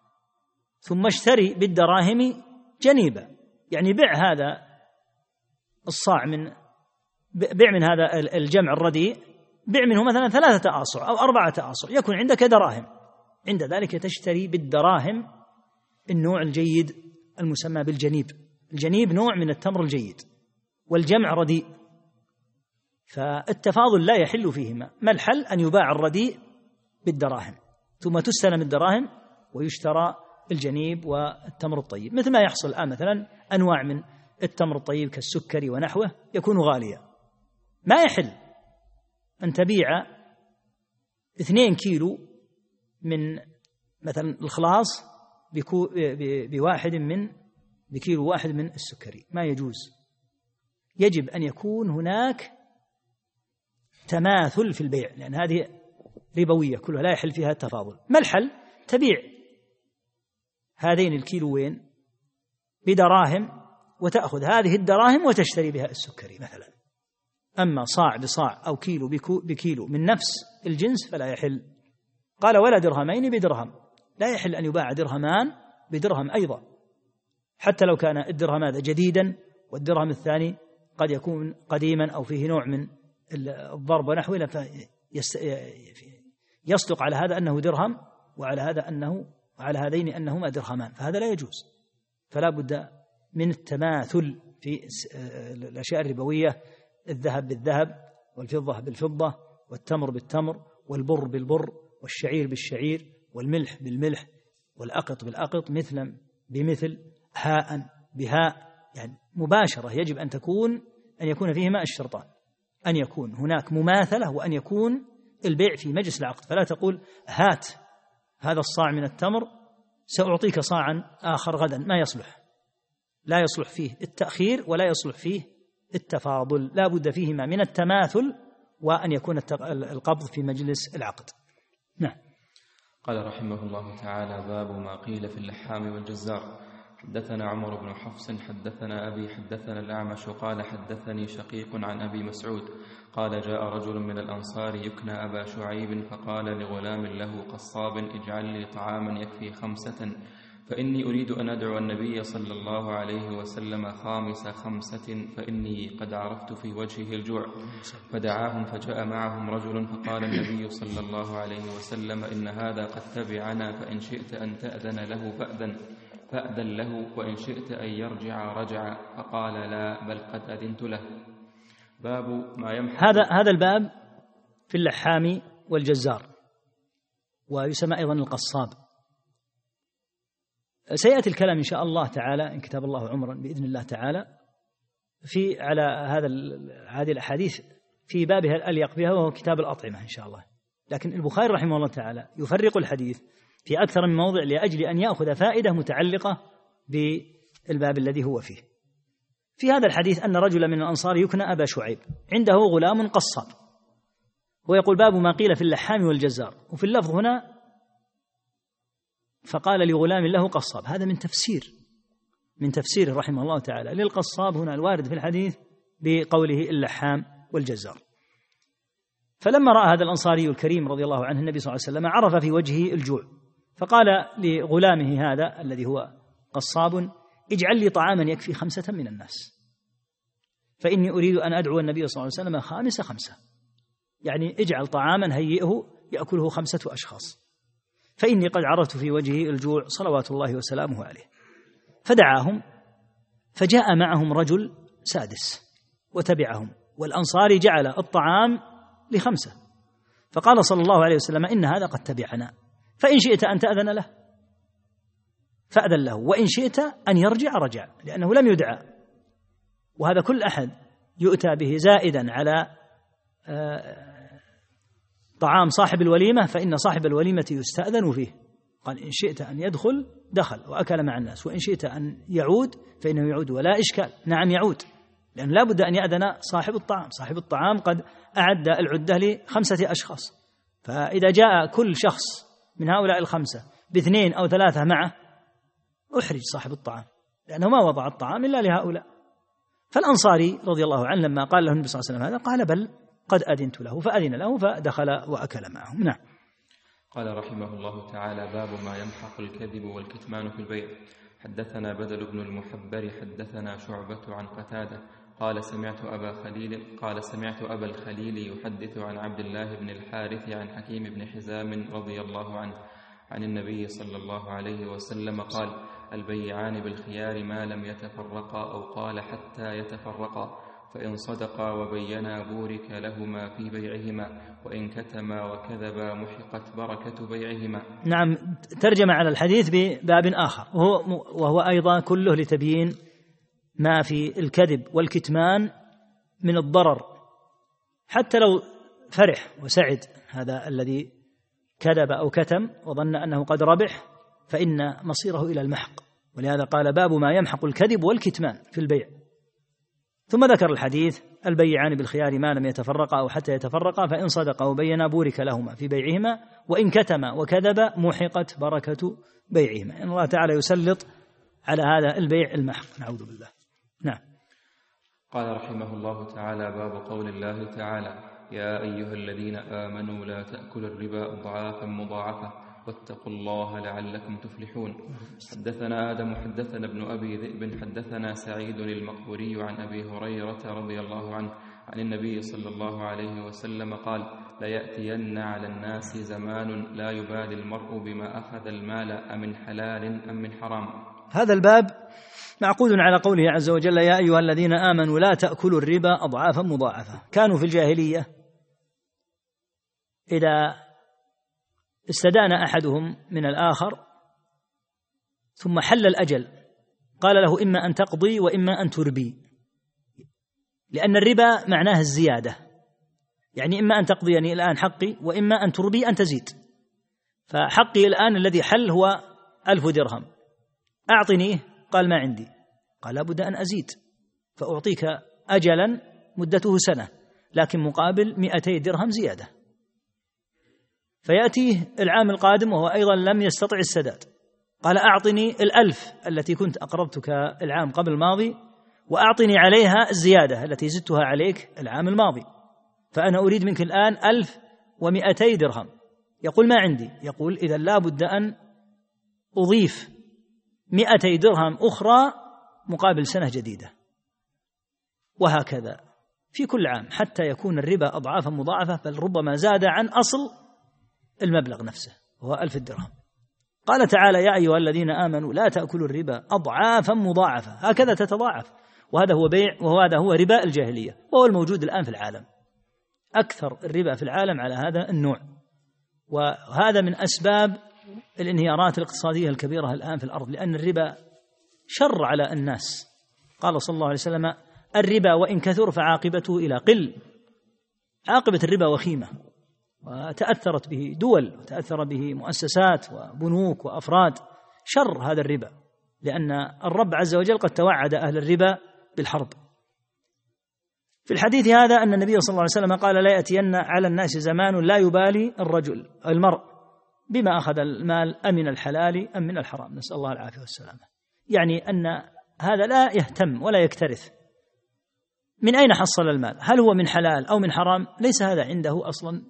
ثم اشتري بالدراهم جنيبا، يعني بيع هذا الصاع من بيع من هذا الجمع الرديء، بيع منه مثلا ثلاثة آصع أو أربعة آصع يكون عندك دراهم، عند ذلك تشتري بالدراهم النوع الجيد المسمى بالجنيب. الجنيب نوع من التمر الجيد والجمع رديء، فالتفاضل لا يحل فيهما. ما الحل؟ أن يباع الرديء بالدراهم ثم تستلم الدراهم ويشترى الجنيب والتمر الطيب، مثل ما يحصل الآن مثلا أنواع من التمر الطيب كالسكري ونحوه يكون غاليا. ما يحل أن تبيع اثنين كيلو من مثلا الخلاص بواحد من بكيلو واحد من السكري، ما يجوز. يجب أن يكون هناك تماثل في البيع، لأن هذه ربوية كلها لا يحل فيها التفاضل. ما الحل؟ تبيع هذين الكيلوين بدراهم وتأخذ هذه الدراهم وتشتري بها السكري مثلا. أما صاع بصاع أو كيلو بكيلو من نفس الجنس فلا يحل. قال ولا درهمين بدرهم، لا يحل أن يباع درهمان بدرهم أيضا، حتى لو كان الدرهم هذا جديدا والدرهم الثاني قد يكون قديما أو فيه نوع من الضرب ونحوه، يصدق على هذا أنه درهم وعلى هذا أنه وعلى هذين أنهما درهمان، فهذا لا يجوز. فلا بد من التماثل في الأشياء الربوية، الذهب بالذهب والفضة بالفضة والتمر بالتمر والبر بالبر والشعير بالشعير والملح بالملح والأقط بالأقط مثلا بمثل هاء بهاء، يعني مباشرة. يجب أن تكون أن يكون فيهما الشرطان، أن يكون هناك مماثلة وأن يكون البيع في مجلس العقد. فلا تقول هات هذا الصاع من التمر سأعطيك صاعا آخر غدا، ما يصلح، لا يصلح فيه التأخير ولا يصلح فيه التفاضل، لا بد فيهما من التماثل وأن يكون القبض في مجلس العقد. نعم. قال رحمه الله تعالى باب ما قيل في اللحام والجزار. حدثنا عمر بن حفص حدثنا أبي حدثنا الأعمش قال حدثني شقيق عن أبي مسعود قال جاء رجل من الأنصار يكنى أبا شعيب فقال لغلام له قصاب اجعل لي طعاما يكفي خمسة فإني أريد أن أدعو النبي صلى الله عليه وسلم خامس خمسة فإني قد عرفت في وجهه الجوع. فدعاهم فجاء معهم رجل فقال النبي صلى الله عليه وسلم إن هذا قد تبعنا فإن شئت أن تأذن له فأذن فأذن له وإن شئت أن يرجع رجع. فقال لا بل قد أذنت له. باب ما يمحى. هذا هذا الباب في اللحام والجزار، ويسمى أيضا القصاب. سيأتي الكلام إن شاء الله تعالى إن كتب الله عمرا بإذن الله تعالى في على هذا هذه الأحاديث في بابها الأليق بها وهو كتاب الأطعمة إن شاء الله. لكن البخاري رحمه الله تعالى يفرق الحديث في أكثر من موضع لأجل أن يأخذ فائدة متعلقة بالباب الذي هو فيه. في هذا الحديث أن رجلا من الأنصار يكنى أبا شعيب عنده غلام قصاب، ويقول باب ما قيل في اللحام والجزار. وفي اللفظ هنا فقال لغلام له قصاب، هذا من تفسير من تفسير رحمه الله تعالى للقصاب هنا الوارد في الحديث بقوله اللحام والجزار. فلما رأى هذا الأنصاري الكريم رضي الله عنه النبي صلى الله عليه وسلم عرف في وجهه الجوع، فقال لغلامه هذا الذي هو قصاب: اجعل لي طعاما يكفي خمسة من الناس، فإني أريد أن أدعو النبي صلى الله عليه وسلم خامس خمسة، يعني اجعل طعاما هيئه يأكله خمسة أشخاص، فإني قد عرفت في وجهه الجوع صلوات الله وسلامه عليه. فدعاهم، فجاء معهم رجل سادس وتبعهم، والأنصاري جعل الطعام لخمسة، فقال صلى الله عليه وسلم: إن هذا قد تبعنا، فإن شئت أن تأذن له فأذن له، وإن شئت أن يرجع رجع، لأنه لم يدعى. وهذا كل أحد يؤتى به زائدا على طعام صاحب الوليمة فإن صاحب الوليمة يستأذن فيه. قال: إن شئت أن يدخل دخل وأكل مع الناس، وإن شئت أن يعود فإنه يعود ولا إشكال. نعم يعود، لأن لا بد أن يأذن صاحب الطعام. صاحب الطعام قد أعد العدة لخمسة أشخاص، فإذا جاء كل شخص من هؤلاء الخمسة باثنين أو ثلاثة معه أحرج صاحب الطعام، لأنه ما وضع الطعام إلا لهؤلاء. فالأنصاري رضي الله عنه لما قال له النبي صلى الله عليه وسلم هذا قال: بل قد أذنت له، فأذن له فدخل وأكل معهم. نعم. قال رحمه الله تعالى: باب ما يمحق الكذب والكتمان في البيع. حدثنا بدل بن المحبر حدثنا شعبة عن قتادة قال سمعت أبا خليل قال سمعت أبا الخليل يحدث عن عبد الله بن الحارث عن حكيم بن حزام رضي الله عنه عن النبي صلى الله عليه وسلم قال: البيعان بالخيار ما لم يتفرقا، أو قال حتى يتفرقا، فإن صدقا وبينا بورك لهما في بيعهما، وإن كتما وكذبا محقت بركة بيعهما. نعم. ترجم على الحديث بباب آخر، وهو, وهو أيضا كله لتبيين ما في الكذب والكتمان من الضرر، حتى لو فرح وسعد هذا الذي كذب أو كتم وظن أنه قد ربح فإن مصيره إلى المحق، ولهذا قال: باب ما يمحق الكذب والكتمان في البيع. ثم ذكر الحديث: البيعان بالخيار ما لم يتفرقا أو حتى يتفرقا، فإن صدقا وبينا بورك لهما في بيعهما، وإن كتما وكذبا محقت بركة بيعهما. إن الله تعالى يسلط على هذا البيع المحق، نعوذ بالله. نعم. قال رحمه الله تعالى: باب قول الله تعالى: يا أيها الذين آمنوا لا تأكلوا الربا أضعافا مضاعفة واتقوا الله لعلكم تفلحون. حدثنا آدم حدثنا ابن أبي ذئب حدثنا سعيد المقبوري عن أبي هريرة رضي الله عنه عن النبي صلى الله عليه وسلم قال: ليأتين على الناس زمان لا يبالي المرء بما أخذ المال أمن حلال أم من حرام. هذا الباب معقود على قوله عز وجل: يا أيها الذين آمنوا لا تأكلوا الربا أضعافا مضاعفة. كانوا في الجاهلية إذا استدان أحدهم من الآخر ثم حل الأجل قال له: إما أن تقضي وإما أن تربي، لأن الربا معناه الزيادة، يعني إما أن تقضيني الآن حقي وإما أن تربي أن تزيد. فحقي الآن الذي حل هو ألف درهم، أعطنيه، قال: ما عندي، قال: لابد أن أزيد، فأعطيك أجلا مدته سنة لكن مقابل مئتي درهم زيادة. فيأتيه العام القادم وهو أيضا لم يستطع السداد، قال: أعطني الألف التي كنت أقرضتك العام قبل الماضي وأعطني عليها الزيادة التي زدتها عليك العام الماضي، فأنا أريد منك الآن ألف ومئتي درهم. يقول: ما عندي. يقول: إذا لا بد أن أضيف مئتي درهم أخرى مقابل سنة جديدة، وهكذا في كل عام حتى يكون الربا أضعافا مضاعفة، بل ربما زاد عن أصل المبلغ نفسه وهو ألف درهم. قال تعالى: يا أيها الذين آمنوا لا تأكلوا الربا أضعافا مضاعفة، هكذا تتضاعف. وهذا هو بيع، وهذا هو ربا الجاهلية، وهو الموجود الآن في العالم. أكثر الربا في العالم على هذا النوع، وهذا من أسباب الانهيارات الاقتصادية الكبيرة الآن في الأرض، لأن الربا شر على الناس. قال صلى الله عليه وسلم: الربا وإن كثر فعاقبته إلى قل. عاقبة الربا وخيمة، وتأثرت به دول وتأثر به مؤسسات وبنوك وأفراد. شر هذا الربا، لأن الرب عز وجل قد توعد أهل الربا بالحرب. في الحديث هذا أن النبي صلى الله عليه وسلم قال: لا يأتين على الناس زمان لا يبالي الرجل المرء بما أخذ المال أمن الحلال أم من الحرام، نسأل الله العافية والسلامة. يعني أن هذا لا يهتم ولا يكترث من أين حصل المال؟ هل هو من حلال أو من حرام؟ ليس هذا عنده أصلا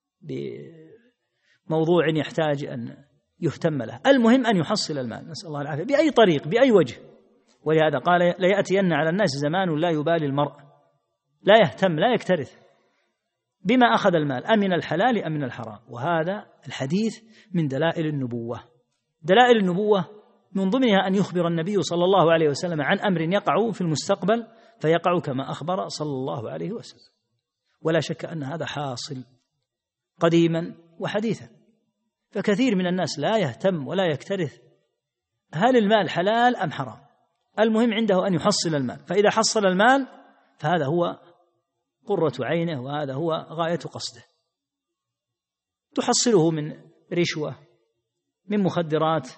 بموضوع يحتاج أن يهتم له. المهم أن يحصل المال، نسأل الله العافية، بأي طريق بأي وجه. ولهذا قال ليأتين على الناس زمان لا يبالي المرء، لا يهتم لا يكترث بما أخذ المال أمن الحلال أم من الحرام. وهذا الحديث من دلائل النبوة. دلائل النبوة من ضمنها أن يخبر النبي صلى الله عليه وسلم عن أمر يقع في المستقبل فيقع كما أخبر صلى الله عليه وسلم. ولا شك أن هذا حاصل قديما وحديثا. فكثير من الناس لا يهتم ولا يكترث هل المال حلال أم حرام، المهم عنده أن يحصل المال. فإذا حصل المال فهذا هو قرة عينه وهذا هو غاية قصده. تحصله من رشوة، من مخدرات،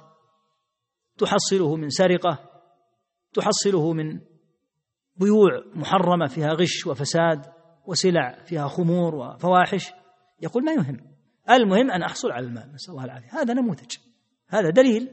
تحصله من سرقة، تحصله من بيوع محرمة فيها غش وفساد وسلع فيها خمور وفواحش، يقول ما يهم، المهم أن أحصل على المال، نسأل الله العافية. هذا نموذج، هذا دليل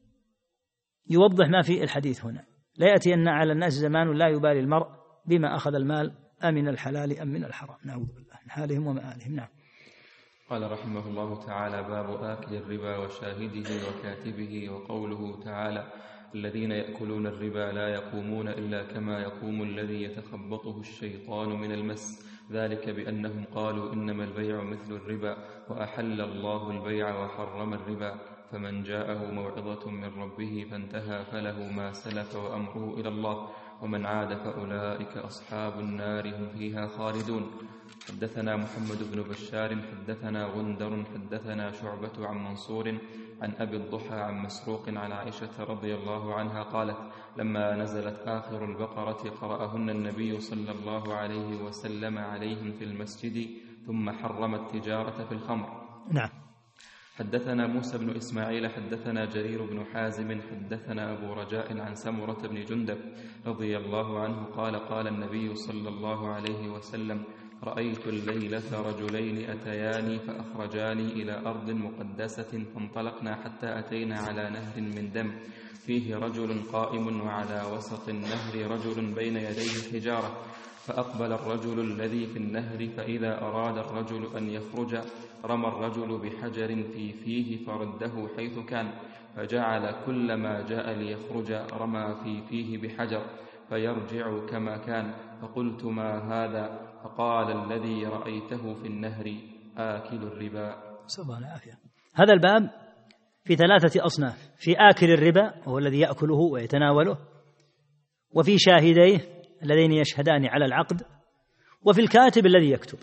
يوضح ما في الحديث هنا. لا يأتين على الناس زمان لا يبالي المرء بما أخذ المال أمن الحلال أم من الحرام. نعوذ بالله من حالهم ومآلهم. نعم. قال رحمه الله تعالى: باب آكل الربا وشاهده وكاتبه. وقوله تعالى: الذين يأكلون الربا لا يقومون إلا كما يقوم الذي يتخبطه الشيطان من المس، ذلك بأنهم قالوا إنما البيع مثل الربا وأحل الله البيع وحرم الربا، فمن جاءه موعظة من ربه فانتهى فله ما سلف وأمره إلى الله، ومن عاد فأولئك أصحاب النار هم فيها خالدون. حدثنا محمد بن بشار حدثنا غندر حدثنا شعبة عن منصور عن أبي الضحى عن مسروق عن عائشة رضي الله عنها قالت: لما نزلت آخر البقرة قرأهن النبي صلى الله عليه وسلم عليهم في المسجد ثم حرم التجارة في الخمر. نعم. حدثنا موسى بن إسماعيل حدثنا جرير بن حازم حدثنا أبو رجاء عن سمرة بن جندب رضي الله عنه قال: قال النبي صلى الله عليه وسلم: رأيت الليلة رجلين أتياني فأخرجاني إلى أرض مقدسة فانطلقنا حتى أتينا على نهر من دم فيه رجل قائم وعلى وسط النهر رجل بين يديه حجارة، فأقبل الرجل الذي في النهر فإذا أراد الرجل أن يخرج رمى الرجل بحجر في فيه فرده حيث كان، فجعل كلما جاء ليخرج رمى في فيه بحجر فيرجع كما كان، فقلت: ما هذا؟ فقال: الذي رأيته في النهر آكل الربا. صلى الله العافية. هذا الباب في ثلاثة أصناف: في آكل الربا وهو الذي يأكله ويتناوله، وفي شاهديه الذين يشهدان على العقد، وفي الكاتب الذي يكتب.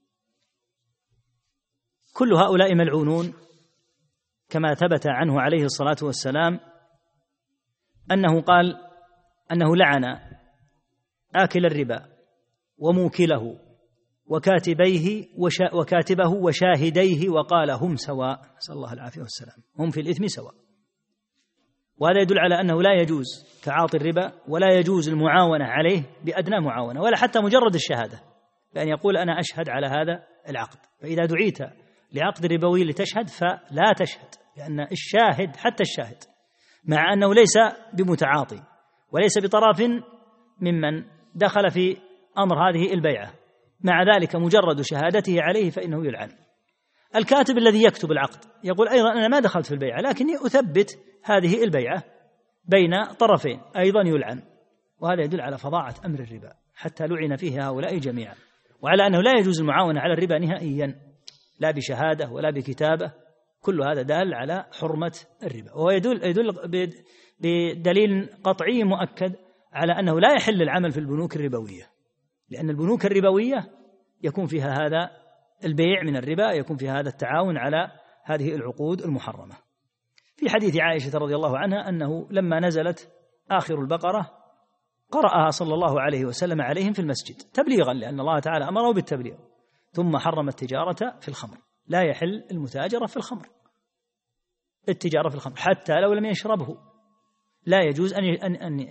كل هؤلاء ملعونون، كما ثبت عنه عليه الصلاة والسلام أنه قال أنه لعن آكل الربا وموكله وكاتبيه وشا وكاتبه وشاهديه وقال: هم سواء، نسأل الله العافية والسلام، هم في الإثم سواء. وهذا يدل على أنه لا يجوز تعاطي الربا ولا يجوز المعاونة عليه بأدنى معاونة، ولا حتى مجرد الشهادة بأن يقول أنا أشهد على هذا العقد. فإذا دعيت لعقد ربوي لتشهد فلا تشهد، لأن الشاهد حتى الشاهد مع أنه ليس بمتعاطي وليس بطرف ممن دخل في أمر هذه البيعة، مع ذلك مجرد شهادته عليه فإنه يلعن. الكاتب الذي يكتب العقد يقول أيضا أنا ما دخلت في البيعة لكني أثبت هذه البيعة بين طرفين، أيضا يلعن. وهذا يدل على فظاعة أمر الربا حتى لعن فيه هؤلاء جميعا، وعلى أنه لا يجوز المعاونة على الربا نهائيا، لا بشهادة ولا بكتابة. كل هذا دال على حرمة الربا، وهو يدل, يدل بدليل قطعي مؤكد على أنه لا يحل العمل في البنوك الربوية، لأن البنوك الربوية يكون فيها هذا البيع من الربا، يكون فيها هذا التعاون على هذه العقود المحرمة. في حديث عائشة رضي الله عنها أنه لما نزلت آخر البقرة قرأها صلى الله عليه وسلم عليهم في المسجد تبليغا، لأن الله تعالى أمره بالتبليغ، ثم حرم التجارة في الخمر. لا يحل المتاجرة في الخمر، التجارة في الخمر حتى لو لم يشربه، لا يجوز أن أن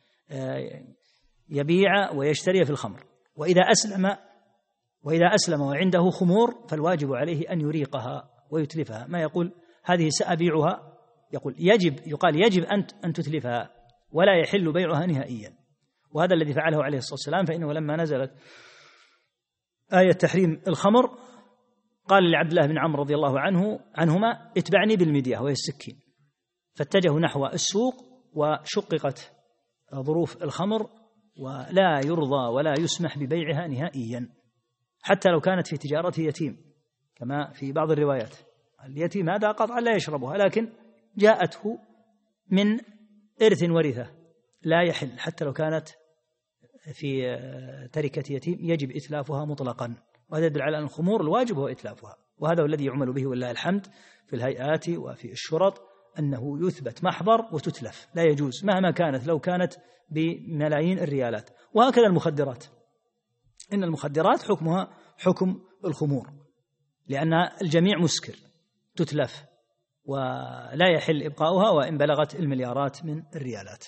يبيع ويشتري في الخمر. وإذا أسلم وإذا أسلم وعنده خمور فالواجب عليه أن يريقها ويتلفها، ما يقول هذه سأبيعها، يقول يجب يقال يجب أن أن تتلفها، ولا يحل بيعها نهائيا. وهذا الذي فعله عليه الصلاة والسلام، فإنه لما نزلت آية تحريم الخمر قال لعبد الله بن عمرو رضي الله عنه عنهما اتبعني بالمدية وهي السكين، فاتجهوا نحو السوق وشققت ظروف الخمر ولا يرضى ولا يسمح ببيعها نهائيا حتى لو كانت في تجارة يتيم، كما في بعض الروايات اليتيم هذا قطعا لا يشربها، لكن جاءته من إرث ورثة لا يحل حتى لو كانت في تركة يتيم، يجب إتلافها مطلقا. وهذا يدل على أن الخمور الواجب هو إتلافها، وهذا الذي يعمل به ولله الحمد في الهيئات وفي الشرط، أنه يثبت محضر وتتلف، لا يجوز مهما كانت لو كانت بملايين الريالات. وهكذا المخدرات، إن المخدرات حكمها حكم الخمور، لأن الجميع مسكر تتلف ولا يحل إبقاؤها وإن بلغت المليارات من الريالات.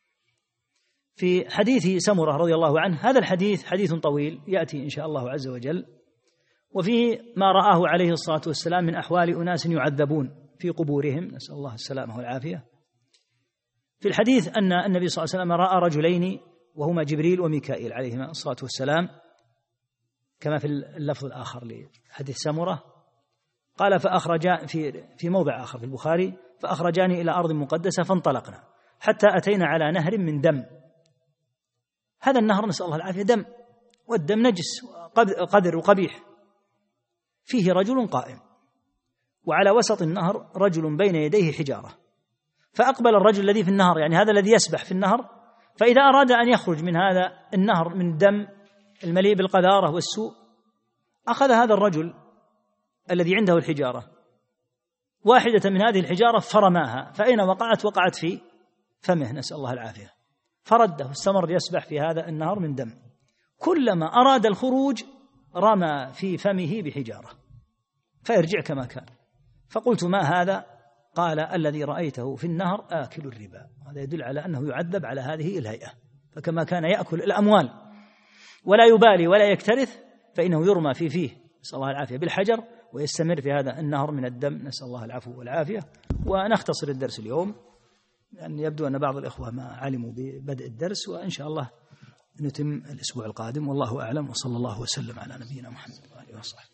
في حديث سمرة رضي الله عنه، هذا الحديث حديث طويل يأتي إن شاء الله عز وجل، وفيه ما رآه عليه الصلاة والسلام من أحوال أناس يعذبون في قبورهم، نسأل الله السلامة والعافية. في الحديث أن النبي صلى الله عليه وسلم رأى رجلين وهما جبريل وميكائيل عليهما الصلاة والسلام، كما في اللفظ الآخر لحديث سمرة، قال فأخرجا في في موضع آخر في البخاري فأخرجاني إلى أرض مقدسة فانطلقنا حتى أتينا على نهر من دم. هذا النهر نسأل الله العافية دم، والدم نجس قذر وقبيح. فيه رجل قائم، وعلى وسط النهر رجل بين يديه حجارة، فأقبل الرجل الذي في النهر، يعني هذا الذي يسبح في النهر، فإذا أراد أن يخرج من هذا النهر من الدم المليء بالقذارة والسوء، أخذ هذا الرجل الذي عنده الحجارة واحدة من هذه الحجارة فرماها، فأين وقعت؟ وقعت في فمه، نسأل الله العافية، فرده استمر يسبح في هذا النهر من دم. كلما أراد الخروج رمى في فمه بحجارة فيرجع كما كان. فقلت ما هذا؟ قال الذي رأيته في النهر آكل الربا. هذا يدل على أنه يعذب على هذه الهيئة، فكما كان يأكل الأموال ولا يبالي ولا يكترث، فإنه يرمى في فيه نسأل الله العافية بالحجر ويستمر في هذا النهر من الدم، نسأل الله العفو والعافية. ونختصر الدرس اليوم، لأن يبدو أن بعض الإخوة ما علموا ببدء الدرس، وإن شاء الله نتم الأسبوع القادم، والله أعلم، وصلى الله وسلم على نبينا محمد وآله وصحبه.